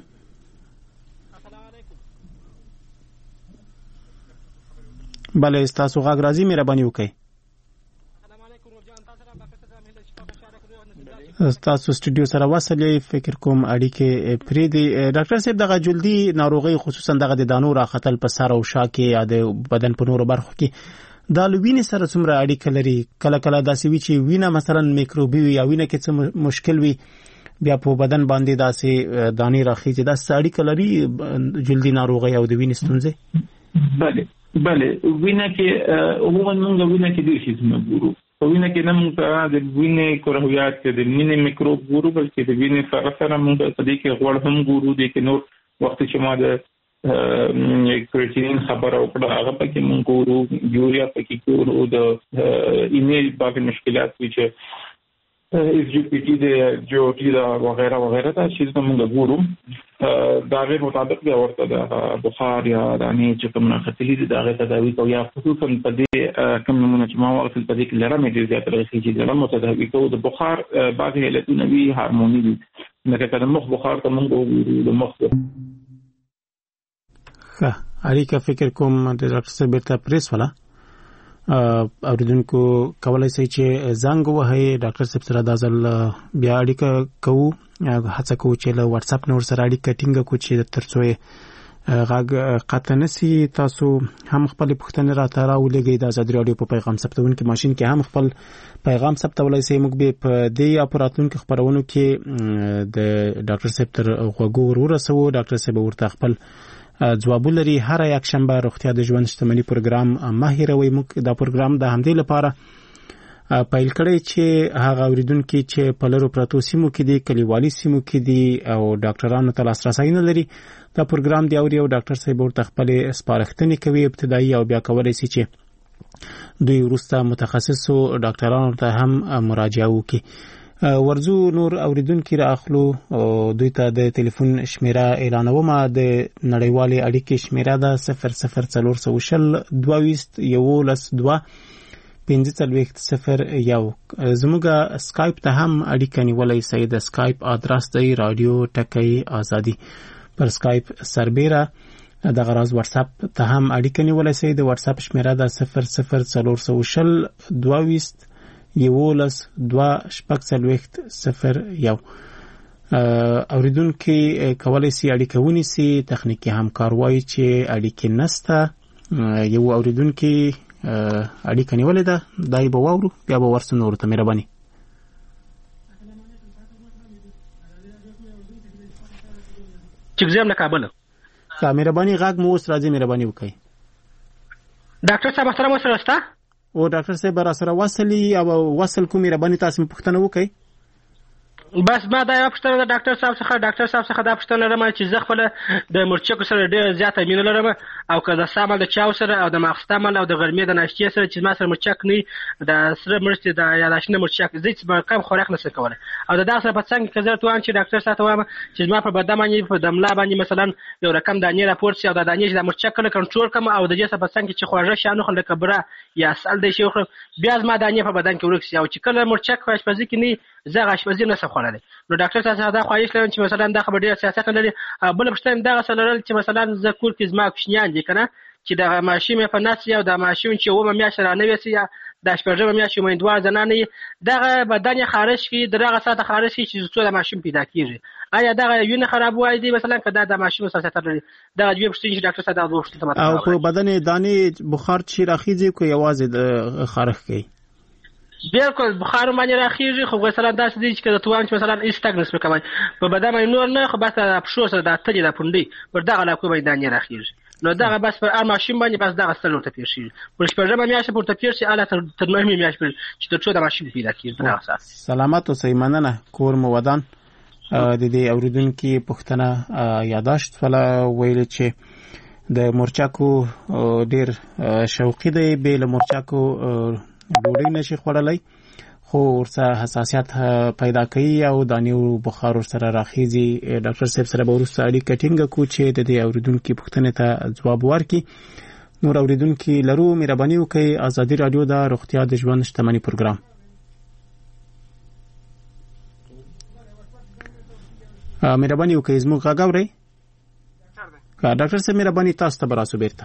بله تاسو غاګ راځي مهرباني وکړئ. تاسو سټوډیو سره وصلې فکر کوم اړیکې پرې دی. ډاکټر صاحب دغه جلدي ناروغي خصوصا دغه د دانو راختل په سر او شا کې یا د بدن په نورو برخو کې دا لوینې سره څومره اړیکه لري؟ کله کله داسې وي چې وینه مثلا میکروبي وي یا وینه کې څه مشکل وي بیا په بدن باندې داسې دانې راخیږي دا څه اړیکه لري جلدي ناروغي او د وینې ستونزې؟ بله بله وینه کې عموما موږ وینه کې ډېر شي زموږ په وینه کې نه موږ د وینې کرویات کې د وینې میکروب ګورو بلکې د وینې سره سره موږ په دې کې غوړ هم ګورو د کې نور وخت چې ما د کریټینین خبره وکړه هغه پکې موږ ګورو یوریا پکې ګورو د ایمیل باندې مشکلات وي چې اس جی پی ټي د جو ټي دا وغیرہ وغیرہ دا چې موږ ګورو دا غیر مطابق دی ورته د بخار یا د انې چې کوم خطرې دي دا غیر تداوی کوي یا خصوصا په دې کوم نمونه چې ما واخل په دې کې لرم دې زیات راځي چې د متداوی کوي د بخار بعضی علتونه وی هارموني دي لکه د مخ بخار ته موږ ګورو د مخ ښه اړیکه فکر کوم د ډاکټر صاحب ته پریس ولا اوریدونکو کولای شي چې زنګ وهي ډاکټر صاحب سره د ځل بیا اړیکه کوو هڅه کوو چې له واتس اپ نور سره اړیکه ټینګه کوو چې ترڅو غاګ قطع نسی. تاسو هم خپل پوښتنه راته راولېږئ د ازادي رادیو په پیغام ثبتونکو ماشين کې هم خپل پیغام ثبتولای شئ. موږ به په دې اپراتونکو خبرونو کې د ډاکټر صاحب تر غوږو ورسوو. ډاکټر صاحب ورته خپل ځواب لري. هر یک شنبه روغتیا د ژوند شتمنۍ پروګرام ماهیروي. موږ دا پروګرام د همدې لپاره پیل کړی چې هغه اوریدونکو چې په لرو پراتو سیمو کې دي کلیوالي سیمو کې دي او ډاکټرانو ته لاسرسي نه لري دا پروګرام دی اوري او ډاکټر صاحب ورته خپل سپارښتنې کوي ابتدایي او بیا کولای شي چې دوی وروسته متخصصو ډاکټرانو ته هم مراجعه وکړي. ورزو نور اوریدونکو را اخلو او دوی ته د ټلیفون شمیره اعلانوم. د نړیوالې اړیکې شمیره ده صفر صفر څلور سوه شل دوه ویشت یولس دوه پنځه څلوېښت صفر یو. زموږ سکایپ ته هم اړیکه نیولی شئ. د سکایپ ادرس دی رادیو ټکی ازادي. پر سکایپ سربیره دغه راز واتس اپ ته هم اړیکه نیولی شئ. د واتس اپ شمیره ده صفر صفر څلور سوه شل دوه ویشت یولس دوه شپږ څلوېښت صفر یو. اوریدونکو کولای شي اړیکه ونیسي. تخنیکی همکار وایي چې اړیکه نشته. یو اوریدونکو اړیکه نیولې ده دای به واورو بیا به ورسره نور ته مهرباني. چګزم له کابل کا مهرباني غاګ مو اوس راځي مهرباني وکړئ. ډاکټر صاحب سره مو سره ستا؟ او ډاکټر صاحب را سره وصلي او وصل کوم مهرباني تاسو پوښتنه وکړئ. بس ما دا یو پوښتنه د ډاکټر صاحب څخه ډاکټر صاحب څخه دا پوښتنه لرم چې زه خپله د مرچکو سره ډېره زیاته مینه لرم او که د سامل د چاو سره او د ماخستامل او د غرمې د ناشتې سره چې زما سره مرچک نه وي د سره مرچې د یا د شنه مرچک زه هېڅ کم خوراک نه شم کولی او د دغه سره په څنګ کې که زه ورته وایم چې ډاکټر صاحب ته وایم چې زما په بدن باندې په د ملا باندې مثلا یو رقم دانې راپورته شي او دا دانې چې د مرچک کله کنټرول کړم او د دې سره په څنګ کې چې خواږه شیان وخورم لکه بوره یا عسل داسې وخورم بیا زما دانې په بدن کې ورک شي او چې کله مرچک په اشپزي کې نه وي زه هغه اشپزي نه شم خوړلی نو ډاکټر صاحب دا خواهش لرم چې مثلا دا خبره ډېره سیاست نه لري بله پوښتنه دغه څه لرل چې مثلا زه کور کې زما کوچنیان دي که نه چې دغه ماشوم یې په نس یا د ماشوم چې اومه میاشت رانوې سي یا د شپږمه میاشت امیندوار زنانه یې دغه بدن یې خارج کړي د دغه ساعته خارج کړي چې څو د ماشوم پیدا کېږي آیا دغه وینه خرابوالی دی مثلا که دا د ماشوم سره سیاست لري دغه دوې پوښتنې چې ډاکټر صاحب دغه دوه پوښتنې ته مطرح او په بدن یې دانې بخار چې راخیږي که یوازې د خارښ کوي بالکل بخار باندې راخیږي خو مثلا داسې دی چې که درته وایم چې مثلا هېڅ تګ نشم کولی په بدن باندې نور نه خو بس د پښو سره دا تلې دا پونډۍ پر دغه علاقو باندې دانې راخیږي نو دغه بس پر هر ماشوم باندې بس دغه ستل ورته پېښ شي پر شپږمه میاشت پورته پېښ شي هله تر نهمې میاشت پورې چې تر څو د ماشوم پیدا کېږي دغه ساعت سلامت اوسئ مننه کور مو ودان د دې اورېدونکي پوښتنه یاداشت شوله ویل چې د مرچکو ډېر شوقي دی بې له مرچکو ډوډۍ نشي خوړلی خو ورسره حساسیت پیدا کوي او دانې او بخار ورسره راخیږي ډاکټر صاحب سره به وروسته اړیکه ټینګه کړو چې د دې اورېدونکي پوښتنې ته ځواب ورکړي نور اورېدونکي لرو مهرباني وکړئ ازادي راډیو د روغتیا د ژوند شتمني پروګرام مهرباني وکړئ زموږ غږ اورئ ډاکټر صاحب مهرباني تاسو ته به راسو بیرته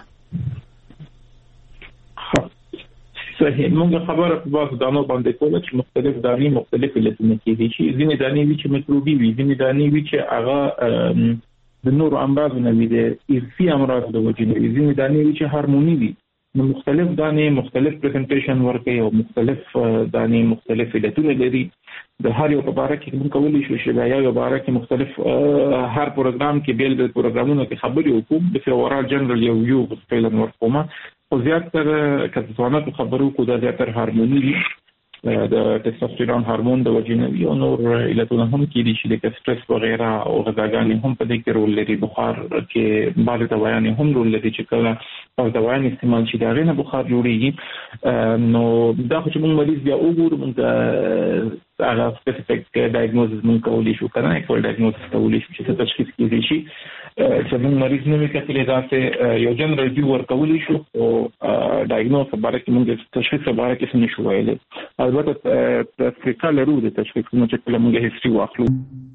صحیح موږ خبره په باسو دانو باندې کوله چې مختلف دانې مختلف علتونه کېږي چې ځینې دانې وي چې میکروبي وي ځینې دانې وي چې هغه د نورو امراضو نه وي د ارثي امراضو د وجې نه وي ځینې دانې وي چې هارموني وي نو مختلف دانې مختلف پریزنټیشن ورکوي او مختلف دانې مختلف علتونه لري د هر یو په باره کې موږ کولی شو چې دا یو باره کې مختلف هر پروګرام کې بیل بیل پروګرامونو کې خبرې وکړو د فورال جنرال یو یو فعلا ورکومه خو زیاتره که ځوانانو خبرو کو دا زیاتره هارموني وي د ټستوستيرون هورمون د وجې نه وي او نور علتونه هم کېدي چې د سټرس وغیره او غذاګانې هم په دې کې رول لري بخار کې بعض دوایانې هم رول لري چې کله او دوایانې استعمال شي دا غینه بخار جوړیږي نو دا خو چې موږ مریض بیا وګورو موږ هغه سپیسیفیک ډایګنوزس موږ کولی شو کنه یو ډایګنوزس کولی شو چې تشخیص کېږي شي چې موږ مریض نه وکړي دا څه یو جنرال ویو ورکولی شو او ډایګنوز په اړه کې موږ تشخیص په اړه کې څه نشو ویلای البته تفریقه لرو د تشخیص نو چې کله موږ هیستري واخلو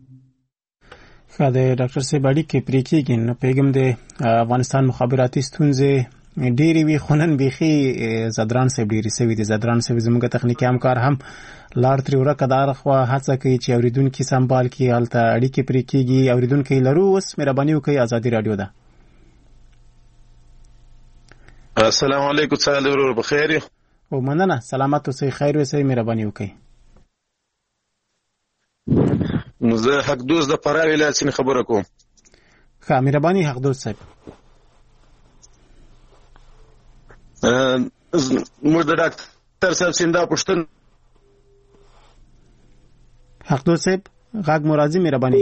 خاله ډاکټر صاحب اړیکې پرې کېږي نو پیغام د افغانستان مخابراتي ستونزې ډېری وی خونن بيخي زدران صاحب ډېری سوي دي زدران صاحب زموږ تخنیکی همکار هم لار تر ورکه دار خو هڅه کوي چې اوریدونکو سمبال کی حالت اړیکې پرې کېږي اوریدونکو لرو اوس مهرباني وکړئ ازادي رادیو ده السلام علیکم څنګه ورور بخیر او مننه سلامت اوسئ خیر اوسئ مهرباني وکړئ نو زه حق دوز د پراوی لاسنی خبره کوم ښه مهرباني حق دوز صاحب موږ د ډاکټر صاحب سیندا پښتون حق دوز صاحب غاګ مرادي مهرباني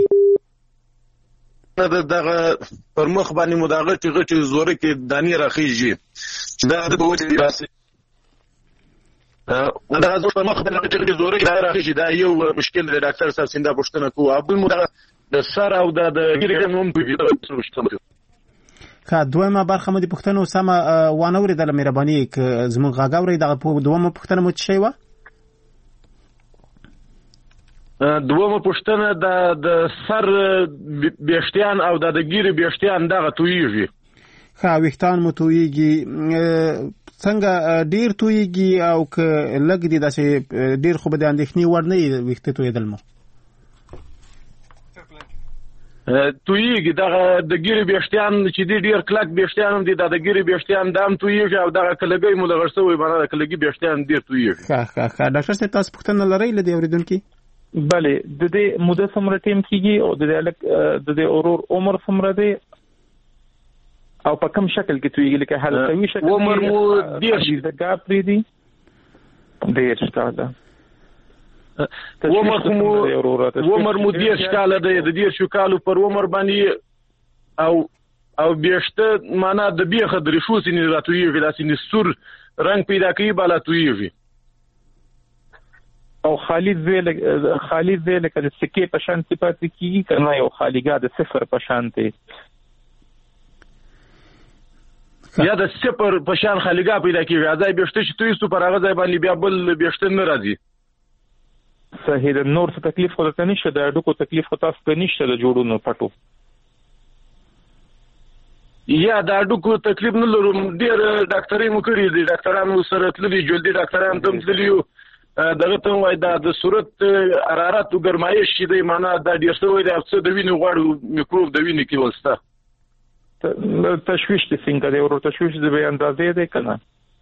دغه پر مخ باندې مداغه چې غټي زوره کې دانی راخیږي دا د بوته دی راسي دا غوښه پر مخ باندې چې غټي زوره کې راخیږي دا یو مشکل دی ډاکټر صاحب سیندا پښتنه کوه ابل مداغه د سر او د ګریګن هم په دې څه که دویمه برخه مو د پښتنو سم وانه ورېدل مهرباني ک زموږ غاګوري دغه دویمه پښتنه مو څه و دویمه پښتنه د د سر بیشتیان او د ګیری بیشتیان دغه تویږي ښه وختان مو تویږي څنګه ډیر تویږي او ک لګ دي داسې ډیر خو به د اندېښنې ور نه وخت تویدل مو تویږي دغه د ګیری بیشتیان چې دی ډیر کلک بیشتیان هم دي د ګیری بیشتیان دام تویږي او دغه کلګي مو لغړسوي باندې کلګي بیشتیان ډیر تویږي ښه ښه ښه ډاکټر صاحب تاسو پوښتنه لرئ لدی اوریدونکو بله د دې موده څومره ټیم کیږي او د دې د دې اورور عمر څومره دی او په کوم شکل کې تویږي لکه حلقوي شکل عمر مو ډیر د ګاپ دی ډیر ستاده عمر خو مو عمر مو دېرش کاله دی، د دېرشو کالو پر عمر باندې او او بیشته معنا د بیخه د ریښو ځینې راتویېږي، داسې نستور رنګ پیدا کوي بالا تویېږي. او خالی ځای خالی ځای لکه د سکې په شان پاتې کېږي که نه یو خالیګاه د صفر په شان دی؟ یا د صفر په شان خالیګاه پیدا کېږي، ځای بیشته چې توی سو پر هغه ځای باندې بیا بل بیشته نه راځي. صحیح ده. نور څه تکلیف خو درته نشته؟ د هډوکو تکلیف خو تاسو ته نشته د جوړونو پټو؟ یا د هډوکو تکلیف نه لرم، ډېر ډاکټرۍ مو کړي دي، ډاکټرانو سره تللي، جلدي ډاکټران ته هم تللي یو. دغه ته وایي دا د صورت حرارت او ګرمایش چې دی معنا دا ډېر شوی دی، څه د وینې غواړو میکروب د وینې کې ولسته تشویش دې څنګه دی؟ ورو تشویش د بې اندازې دی که نه؟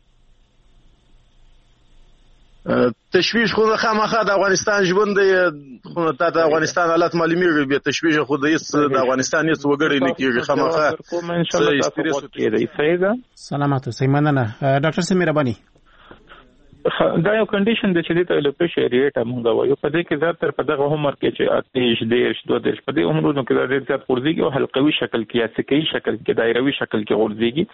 تشویش خو خامخا د افغانستان ژوند دی، خو تا د افغانستان حالت معلومیږي، بیا تشویش خو د هېڅ د افغانستان هېڅ وګړی نه کېږي. خامخا سلامات اوسئ. مننه. ډاکټر صاحب مهرباني. دا یو کنډیشن دی چې دې ته الوپیشیا اریټا مونږ وایو. په دې کې زیاتره په دغه عمر کې چې اتهش دېرش دوه دېرش په دې عمرونو کې دا ډېر زیات غورځېږي او حلقوي شکل کې یا سکه‌ایي شکل کې دایروي شکل کې غورځېږي.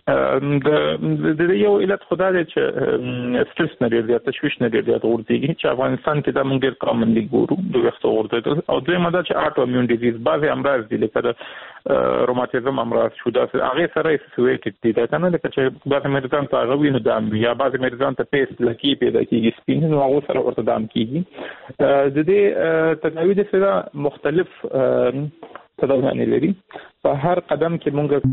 د دې یو علت خو دا دی چې سټرس نه ډېر زیات، تشویش نه ډېر زیات غورځېږي چې افغانستان کې دا مونږ ډېر کامنلی ګورو د ویښتو غورځېدل. او دویمه دا چې اټو امیون ډیزیز بعضې امراض دي لکه د روماتیزم امراض شو، داسې هغې سره اسوسییټډ دي. دا که نه لکه چې بعضې مریضان ته هغه وي نو دام وي، یا بعضې مریضان ته پیسټ لکي پیدا کېږي سپین، نو هغو سره ورته دام کېږي. د دې تداوي داسې ده مختلف تداویانې لري په هر قدم کې مونږ.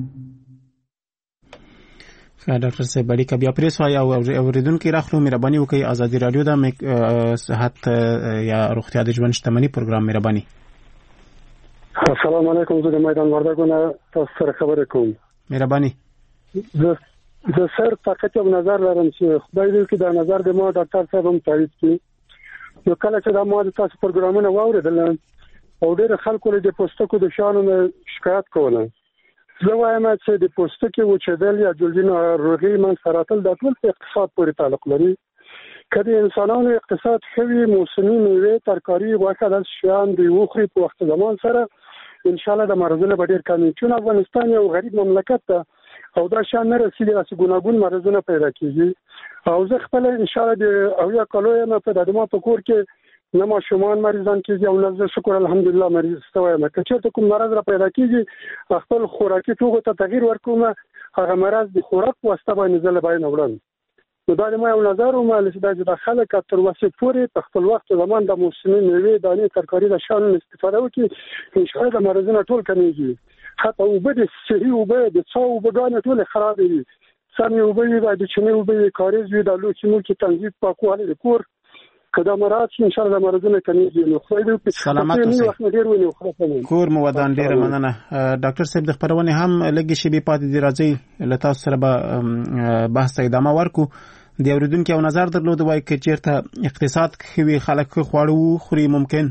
ډاکټر صاحب اړیکه بیا پرې سوه او اورېدونکي راخلو مهرباني وکړئ. ازادي راډیو د صحت یا روغتیا د ژوند شتمني پروګرام مهرباني. السلام علیکم. زه د میدان وردګو نه تاسو سره خبرې کوم. مهرباني. زه سر فقط یو نظر لرم چې خدای دې وکړي دا نظر د ما ډاکټر صاحب هم تایید کړي. نو کله چې دا ما د تاسو پروګرامونه واورېدل او ډېر خلکو له د پوستکو د شیانو نه شکایت کوله، زه وایم چې د پوستکي وچېدل یا جلدي ناروغي منځته راتل دا ټول په اقتصاد پورې تعلق لري. که د انسانانو اقتصاد ښه وي، موسمي میوې، ترکاري، غوښه داسې شیان دوی وخوري په وخت زمان سره، انشاءالله د مرضونه به ډېر کم وي. چون افغانستان یو غریب مملکت ده او دا شیان نه رسېږي، داسې ګوناګون مرضونه پیدا کېږي. او زه خپله انشاءالله د اویا کالو یم، په د ما په کور کې نه ماشومان مریضان کېږي او نه زه شکر الحمدلله مریض شوی یم. که چېرته کوم مرض را پیدا کېږي خپل خوراکي توکو ته تغییر ورکوم، هغه مرض د خوراک په واسطه باندې زه له بینه وړم. نو دا د ما یو نظر وم چې دا چې د خلک تر وسې پورې په خپل وخت زمان د موسمي میوې، دانې، ترکاري د شیانو استفاده وکړي، انشاءالله د مرضونه ټول کمیږي. حتی اوبه د صحي اوبه د څاه اوبهګانې ټولې خرابې وي، سمې اوبه وي، باید د چینې اوبه وي، کاریز وي، د لوښي موښي تنظیف پاکوالی د کور که دا مراعات شي انشاءالله د مرضونه کمیږي. نو خدای دې وکړي سلامت اوسئ. کور مو ودان. ډېره مننه. ډاکټر صاحب د خپرونې هم لږې شېبې پاتې دي، راځئ له تاسو سره به بحث ته ادامه ورکړو. د اورېدونکي یو نظر درلود، وایي که چېرته اقتصاد ښه وي، خلک ښه خواړه وخوري، ممکن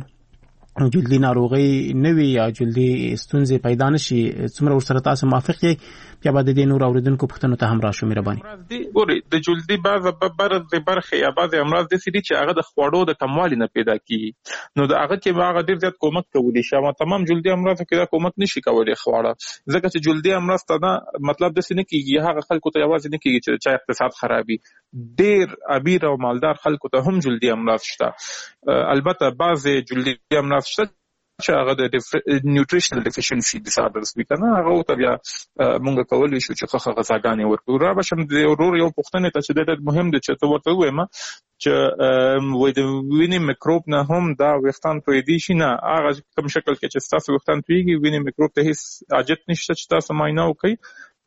جلدي ناروغۍ نه وي یا جلدي ستونزې پیدا نه شي. څومره ورسره تاسو موافق یې؟ بیا به د دې نور اورېدونکو پوښتنو ته هم راشو. مهرباني. ګورئ د جلدي بعضه برخې برخې یا بعضې امراض داسې دي چې هغه د خوړو د کموالي نه پیدا کېږي، نو د هغه کې به هغه ډېر زیات کومک کولی شي. اما تمام جلدي امراضو کې دا کومک نشي کولی خواړه، ځکه چې جلدي امراض ته نه مطلب داسې نه کېږي، هغه خلکو ته یوازې نه کېږي چې چا اقتصاد خرابي، ډېر امیر او مالدار خلکو ته هم جلدي امراض شته. البته بعضې جلدي امراض شته چې هغه د نیوټریشنل ډیفیشنسي ډیساردرز وي که نه، هغه ته بیا مونږ کولی شو چې ښه غذاګانې ورکړو. را به شم د ورور یو پوښتنې ته چې ډېر مهم دی چې ته ورته ووایم چې وایي د وینې میکروب نه هم دا ویښتان تویېدی شي. نه، هغه کوم شکل کې چې ستاسو ویښتان تویېږي، وینې میکروب ته هېڅ حاجت نشته چې تاسو معاینه وکړئ.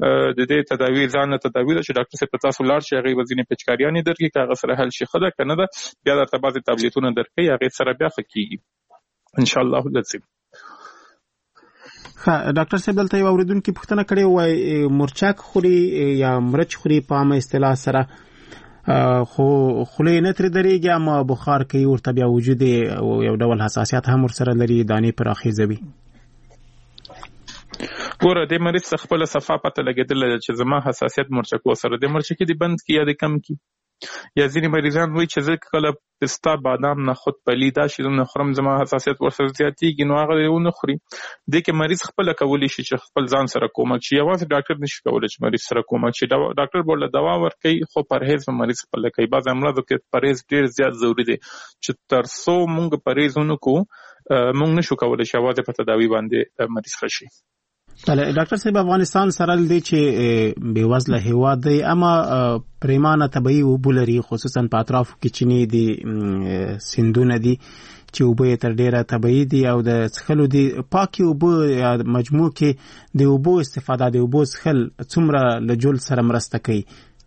د دې تداوی ځان له تداوی ده چې ډاکټر صاحب په تاسو لاړ شي، هغې به ځینې پچکاریانې درکړي، که هغه سره حل شي ښه ده، که نه ده بیا درته بعضې تابلیتونه درکوي، هغې سره بیا ښه کېږي انشاءالله العظیم. ښه ډاکټر صاحب دلته یو اورېدونکي پوښتنه کړې، وایي مرچک خوري یا مرچ خوري په عامه اصطلاح سره، خو خوله یې نه ترې درېږي اما بخار کوي، ورته بیا وجود یو ډول حساسیت هم ورسره لري، دانې پراخېږي. ګوره دې مریض ته خپله صفا پته لګېدله چې زما حساسیت مرچکو سره، د مرچکي دې بند کړي یا دې کم کړي، یا ځینې مریضان وایي چې زه کله پستا بادام نه خود پلي دا شیونه خورم زما حساسیت ورسره زیاتېږي، نو هغه ونه خوري. دې کې مریض خپله کولی شي چې خپل ځان سره کومک شي. یوازې ډاکټر نشي کولی چې مریض سره کومک شي. ډاکټر ورله دوا ورکوي خو پرهیز به مریض خپله کوي. بعض امراضو کې پرهیز ډېر زیات ضروري دی چې تر څو مونږ پرهیز ونه کوو مونږ نشو کولی چې یوازې په تداوي باندې مریض ښه شي. بله ډاکټر صاحب، افغانستان سره دی چې بېوزله هېواد دی اما پریمانه طبیعي اوبه لري، خصوصا په اطرافو کې چینې دي، سیندونه دي چې اوبه یې تر ډېره طبیعي دي او د څښلو دي. پاکې اوبه یا مجموع کې د اوبو استفاده، د اوبو څښل څومره له جول سره مرسته کوي؟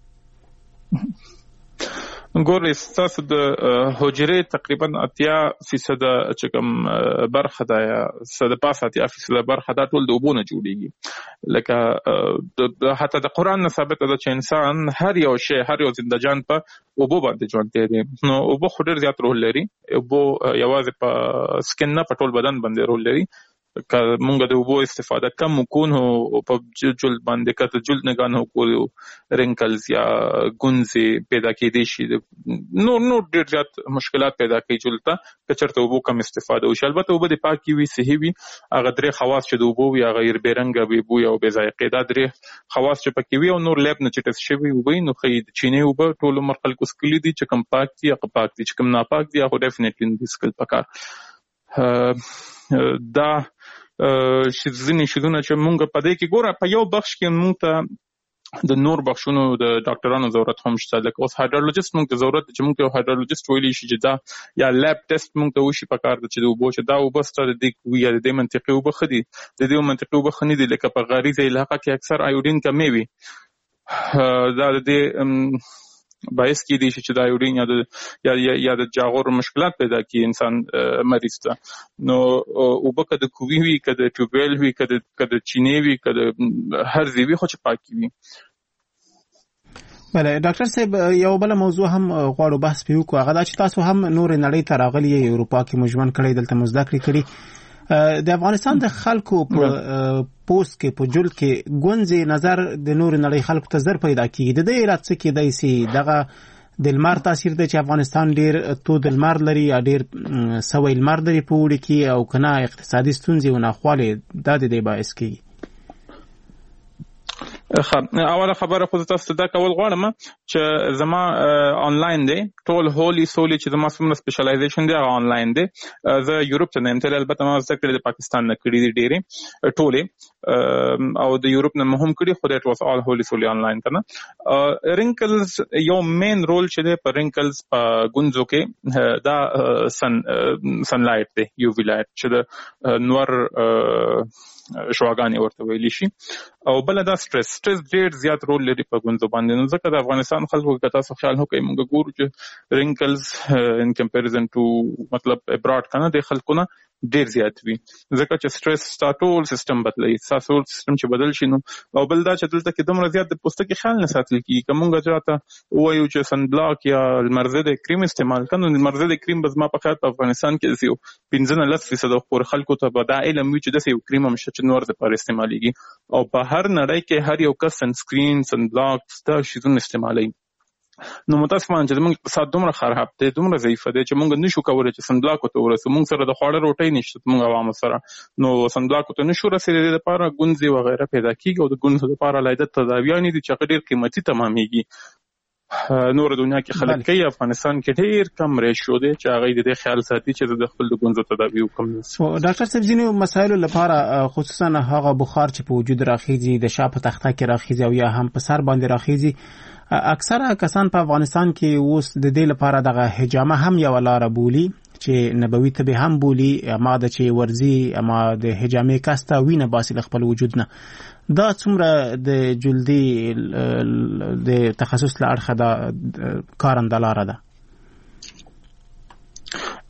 ګورئ، ستاسو د حجرې تقریبا اتیا فیصده چې کوم برخه ده یا څه د پاسه اتیا فیصده برخه دا ټول د اوبو نه جوړېږي. لکه حتی د قرآن نه ثابته ده چې انسان هر یو شی، هر یو زنده جان په اوبو باندې ژوندی دی. نو اوبو خو ډېر زیات رول لري. اوبو یوازې په سکن نه په ټول بدن باندې رول لري. که مونږ د اوبو استفاده کم وکړو په جلد باندې، که د جلد نگاه نه وکړو رینکلز یا ګونځې پیدا کېدی شي، نور نور ډېر زیات مشکلات پیدا کوي جلد ته که چېرته اوبو کم استفاده وشي. البته اوبه د پاکې وي، صحي وي. هغه درې خواص چې د اوبو وي هغه بې رنګه، بې بوی او بې ذایقې، دا درې خواص چې پکې وي او نور لیب نه چې ټسټ شوي اوبه وي، نو ښایي د چینې اوبه ټول عمر خلکو څښلي دي. چې کوم پاک دي هغه پاک دي، چې کوم ناپاک دي هغه ډیفینیټلي نه دي څښل پکار. دا ځینې شیدونه چې مونږ په دې کې ګوره په یو بخش کې مونږ ته د نور بخشونو د ډاکټرانو ضرورت هم شته. لکه اوس هایدرولوژیست مونږ ته ضرورت دی چې مونږ یو هایدرولوژیست ویلی شي چې دا یا لیب ټیسټ مونږ ته وشي پکار ده چې د اوبو چې دا اوبه ستا د دې وي یا د دې منطقې اوبه ښه دي، د دې منطقې اوبه ښه نه دي. لکه په غریزه علاقه کې اکثر آیوډین کمې وي، دا د دې باعث کېدی شي چې د آیوډین یا د یا یا د جاغور مشکلات پیدا کړي انسان مریض ته. نو اوبه که د کووي وي، که د ټیوبویل وي، که د چینې وي، که د هر ځای وي، خو چې پاکې وي. بله ډاکټر صاحب، یو بله موضوع هم غواړو بحث پرې وکړو، هغه دا چې تاسو هم نورې نړۍ ته راغلي یې، اروپا کې مو ژوند کړی، دلته مو زده کړې کړي. د افغانستان د خلکو په پوست کې، په جلد کې ګونځې نظر د نور نړۍ خلکو ته زر پیدا کیږي. د دې علت څه کېدای سي؟ دغه د لمر تاثیر دی چې افغانستان ډېر تود لمر لري یا ډېر سوی لمر لري په اوړي کې، او که نه اقتصادي ستونزې او ناخوالې دا د دې باعث کېږي؟ اوله خبره خو تاسو ته دا کول غواړم چې زما آنلاین دی ټول هولي سولي چې زما څومره سپیشلایزیشن دی هغه آنلاین دی. زه یورپ ته نه یم تللی، البته ما زده کړې د پاکستان نه کړي دي ډېرې ټولې، او د یورپ نه مو هم کړي، خو اټ واز آل هولي سولي آنلاین که نه. رینکلز یو مین رول چې دی په رینکلز په ګونځو کې دا سن سن لایټ دی، یو وی لایټ چې د نور شواګانې ورته ویلی شي. او بله دا سټرس سټرس ډېر زیات رول لري په ګونځو باندې. نو ځکه د افغانستان خلکو که تاسو خیال وکړئ موږ ګورو چې رینکلز ان کمپیریزن ټو مطلب ابراډ که نه د خلکو نه ډېر زیات وي، ځکه چې سټرس ستا ټول سیسټم بدلوي. ستا ټول سیسټم چې بدل شي نو او بل دا چې دلته کې دومره زیات د پوستکي خیال نه ساتل کېږي. که موږ چاته ووایو چې سن بلاک یا لمرضد کریم استعمال کړه، نو لمرضد کریم به زما په خیال په افغانستان کې یو پنځه نه لس فیصده پورې خلکو ته به دا علم وي چې داسې یو کریم هم شته چې نور دپاره استعمالېږي. او په هر نړۍ کې هر یو کس سن سکرین، سن بلاک، دا شیزونه استعمالوي. نو متاسفانه چې زموږ اقتصاد دومره خراب دی، دومره ضعیفه دی چې موږ نشو کولی چې سن بلاکو ته ورسو. موږ سره د خواړه روټۍ نشته موږ عوامو سره، نو سن بلاکو ته نشو رسېدلی. د دپاره ګونځې وغیره پیدا کېږي، او د ګونځو دپاره علیحده تداویانې دي چې هغه ډېر قیمتي تمامېږي. نور دنیا کې خلک کوي، افغانستان کې ډېر کم ریشو دی چې هغه د دې خیال ساتي چې د خپل د ګونځو تداوي وکړم. ډاکټر صاحب، ځینو مسایلو لپاره خصوصا هغه بخار چې په وجود راخیږي، د شا په تخته کې راخیږي او یا هم په سر باندې راخیږي، اکثره کسان په افغانستان کې اوس د دې لپاره دغه حجامه هم یو لاره بولي چې نبوي طب هم بولي، اما د چې ورزي اما د حجامې کاسته وینه باسي له خپل وجود نه. دا څومره د جلدي د تخصص له اړخه دا کارنده لاره ده؟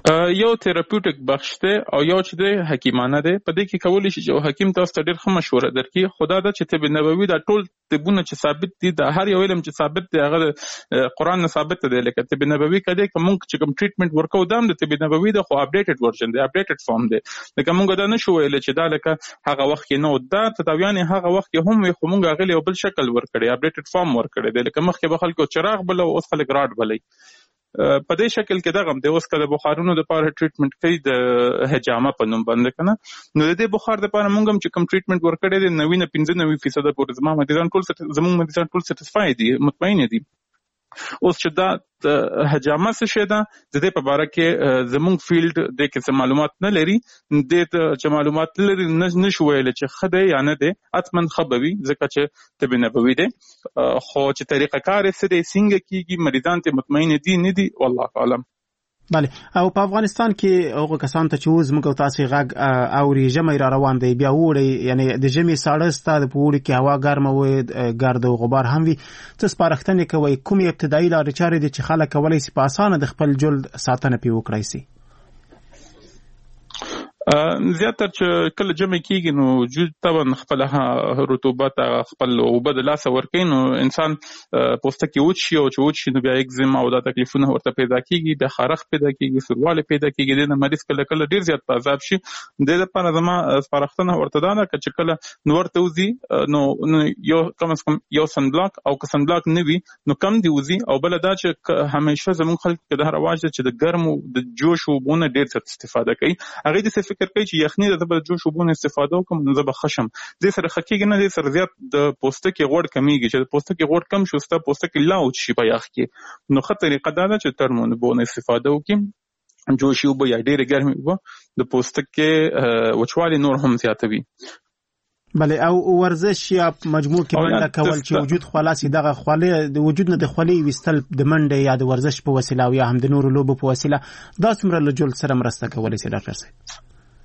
یو تھراپیوټیک بخش دی او یو چې دی حکیمانه دی. په دې کې کولی شي چې حکیم تاسو ته ډېر ښه مشوره درکړي. خو دا ده چې طب نبوي دا ټول طبونه چې ثابت دي، د هر یو علم چې ثابت دی هغه د قرآن نه ثابت دی. لکه طب نبوي که دی که موږ چې کوم ټریټمنټ ورکوو دا هم د طب نبوي ده، خو اپډیټډ ورژن دی، اپډیټډ فارم دی. لکه موږ دا نه شو ویلی چې دا لکه هغه وخت کې نه و. دا تداویان هغه وخت کې هم وي، خو موږ هغې له یو بل شکل ورکړی، اپډیټډ فارم ورکړی دی. لکه مخکې به خلکو چراغ بله او اوس خلک راډ بلی. په دې شکل کې دغه هم دی. اوس که د بخارونو دپاره ټریټمنټ کوي د حجامه په نوم باندې که نه، نو د دې بخار دپاره موږ هم چې کوم ټریټمنټ ورکړی دی نوي نه پنځه نوي فیصده پورې زما مریضان ټول زموږ مریضان ټول سیټسفای دي، مطمئن دي. اوس چې دا حجامه څه شی ده، د دې په باره کې زموږ فیلډ دې کې څه معلومات نه لري. دې ته چې معلومات لري نه شو ویلی چې ښه دی یا نه دی. حتما ښه به وي ځکه چې طب نبوي دی، خو چې طریقه کار یې څه دی، څنګه کېږي، مریضان ته مطمئن دي نه دي، والله اعلم. بله. او په افغانستان کې هغو کسانو ته چې اوس موږ او تاسې غږ اوري، ژمی را روان دی، بیا اوړی، یعنی د ژمي ساړه ستا د په اوړي کې هوا ګرمه وي، ګرد او غبار هم وي، څه سپارښتنې کوئ؟ کومې ابتدایي لارې چارې دي چې خلک کولی شي په اسانه د خپل جلد ساتنه پرې وکړی شي؟ زیاتر چې کله جمع کېږي نو وجود طبعا خپل رطوبت خپل اوبه د لاسه ورکوي، نو انسان پوستکی وچ شي، او چې وچ شي نو بیا اکزیم او دا تکلیفونه ورته پیدا کېږي، بیا خارښ پیدا کېږي، سوروالی پیدا کېږي. دې نه مریض کله کله ډېر زیات په عذاب شي. دې دپاره زما سپارښتنه ورته دا ده که چې کله نور ته وځي نو یو کم از کم یو سن بلاک، او که سن بلاک نه وي نو کم دې وځي. او بله دا چې همیشه زموږ خلک کې دا رواج ده چې د ګرمو د جوش اوبو نه ډېر زیات استفاده کوي. هغوی داسې فکر کوي چې یخني ده، زه به د جوش اوبو نه استفاده وکړم نو زه به ښه شم. دې سره ښه کېږي نه، دې سره زیات د پوستکي غوړ کمیږي. چې د پوستکي غوړ کم شي، ستا پوستکي لا وچ شي په یخ کې، نو ښه طریقه دا ده چې ترمو اوبو نه استفاده وکړي. جوشي اوبه یا ډېرې ګرمې اوبه د پوستکي وچوالي نور هم زیاتوي. بله. او ورزش یا مجموع کې منډه کول چې وجود خلاصي، دغه خولې د وجود نه د خولې ویستل د منډې یا د ورزش په وسیله او یا هم د نورو لوبو په وسیله، دا څومره له جلد سره مرسته کولی شي ډاکټر صاحب؟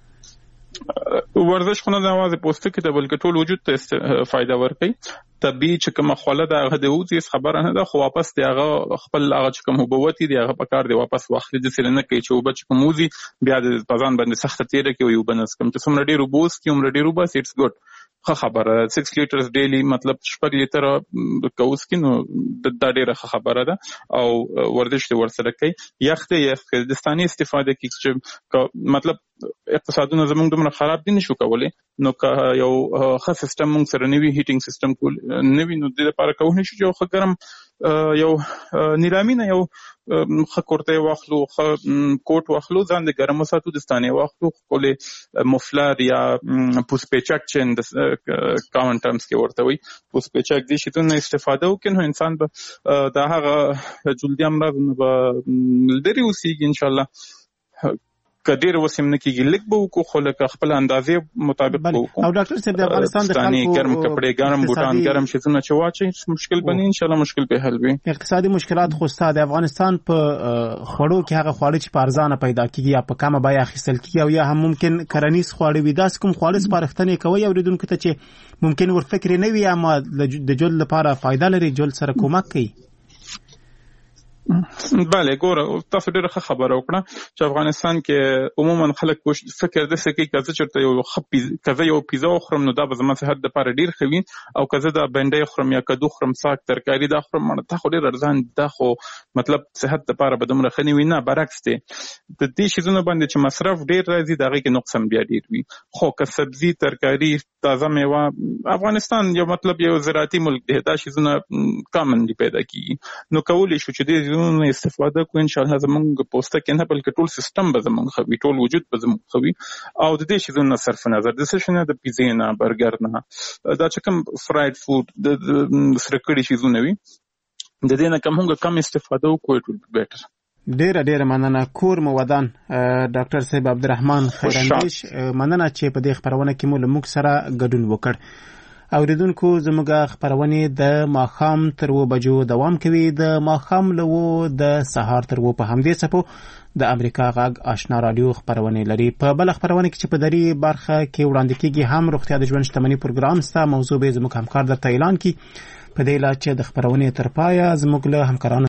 ورزش خو نه د یوازې پوستکي ته بلکې ټول وجود ته فایده ورکوي. طبیعي چې کومه خوله ده هغه د وځي خبره نه ده، خو واپس د هغه خپل هغه چې کوم اوبه وتي دي هغه په کار دی واپس واخلي. داسې نه کوي چې اوبه چې کوم وځي بیا د په ځان باندې سخته تېره کړي، اوبه نه څښم. چې څومره ډېر اوبه وڅښي هومره ډېر وباسي، اټس ګډ، ښه خبره ده. سکس لیټرز ډیلی مطلب شپږ لیټره که وڅښي نو دا ډېره ښه خبره ده. او ورزش دې ورسره کوي. یخ دی یخ دستانې استفاده کوي چې مطلب اقتصادونه زموږ دومره خراب دي نشو کولی، نو که یو ښه سیستم موږ سره نه وي، هیټینګ سیستم کول نه وي، نو دې لپاره کولی شو چې یو ښه ګرم یو نیلامي نه یو ښه کورتۍ واخلو، ښه کوټ واخلو، ځان د ګرم وساتو، دستانې واخلو، ښکلې مفلر یا پوسپیچک چې کامن ټرمز کې ورته وایي، پوسپیچک دې شیتونه استفاده وکړي نو انسان به د هغه جلدي امراضو نه به لرې اوسېږي انشاءالله. که ډېر وسیم نه کېږي لږ به وکړو، خو لکه خپل اندازې مطابق به وکړو. او ډاکټر صاحب د افغانستان د خلکو ګرم کپړې، ګرم بوټان، ګرم شیزونه چې واچوي مشکل بني انشاءالله مشکل به حل وي. اقتصادي مشکلات خو ستا د افغانستان په خوړو کې هغه خواړه چې په ارزانه پیدا کېږي یا په کمه بیه اخیستل کېږي، او یا هم ممکن کرنیز خواړه وي، داسې کوم خواړه سپارښتنې کوئ اورېدونکو ته چې ممکن ورفکر نه وي اما د جلد لپاره فایده لري، جلد سره کومک کوي؟ بله ګوره تاسو ډېره ښه خبره وکړه چې افغانستان کې عموما خلک فکر داسې کوي که زه چېرته یو ښه که زه یو پیزا وخورم نو دا به زما صحت دپاره ډېر ښه وي، او که زه دا بنډۍ خورم یا کدو خورم، ساګ ترکاري دا خورم، دا خو ډېر ارزان دا خو مطلب صحت دپاره به دومره ښه نه وي. نه، برعکس دی. د دې شیزونو باندې چې مصرف ډېر راځي د هغې کې نقص هم بیا ډېر وي. خو که سبزي، ترکاري، تازه میوه، افغانستان یو مطلب یو زراعتي ملک دی، دا شیزونه کامنلی پیدا کېږي، نو کولی شو چې دې نه استفاده کو انشاءالله زمونږ پوستکي نه بلکې ټول سیستم به زمونږ ښه وي، ټول وجود به زمونږ ښه وي. او د دې شیزونو نه صرف نظر، د څه شي نه، د پیزې نه، برګر نه، دا چې کوم فرایډ فوډ د سره کړي شیزونه وي، د دې نه که موږ کم استفاده وکړو اټ ول بی بیټر. ډیره ډیره مننه. کور مو ودان ډاکټر صاحب عبدالرحمن خیراندیش، مننه چې په دې خپرونه کې مو له موږ سره ګډون وکړ. اوریدونکو زموږ خپرونې د ماښام تر اوه بجو دوام کوي، د ماښام له اوه د سهار تر اوه په همدې څپو د امریکا غږ آشنا رادیو خپرونې لري. په بله خپرونه کې چې په دري برخه کې وړاندې کېږي هم روغتیا د ژوند شتمني پروګرام سته، موضوع به زموږ همکار درته اعلان کړي. په دې لا چې د خپرونې تر پایه زموږ له همکارانو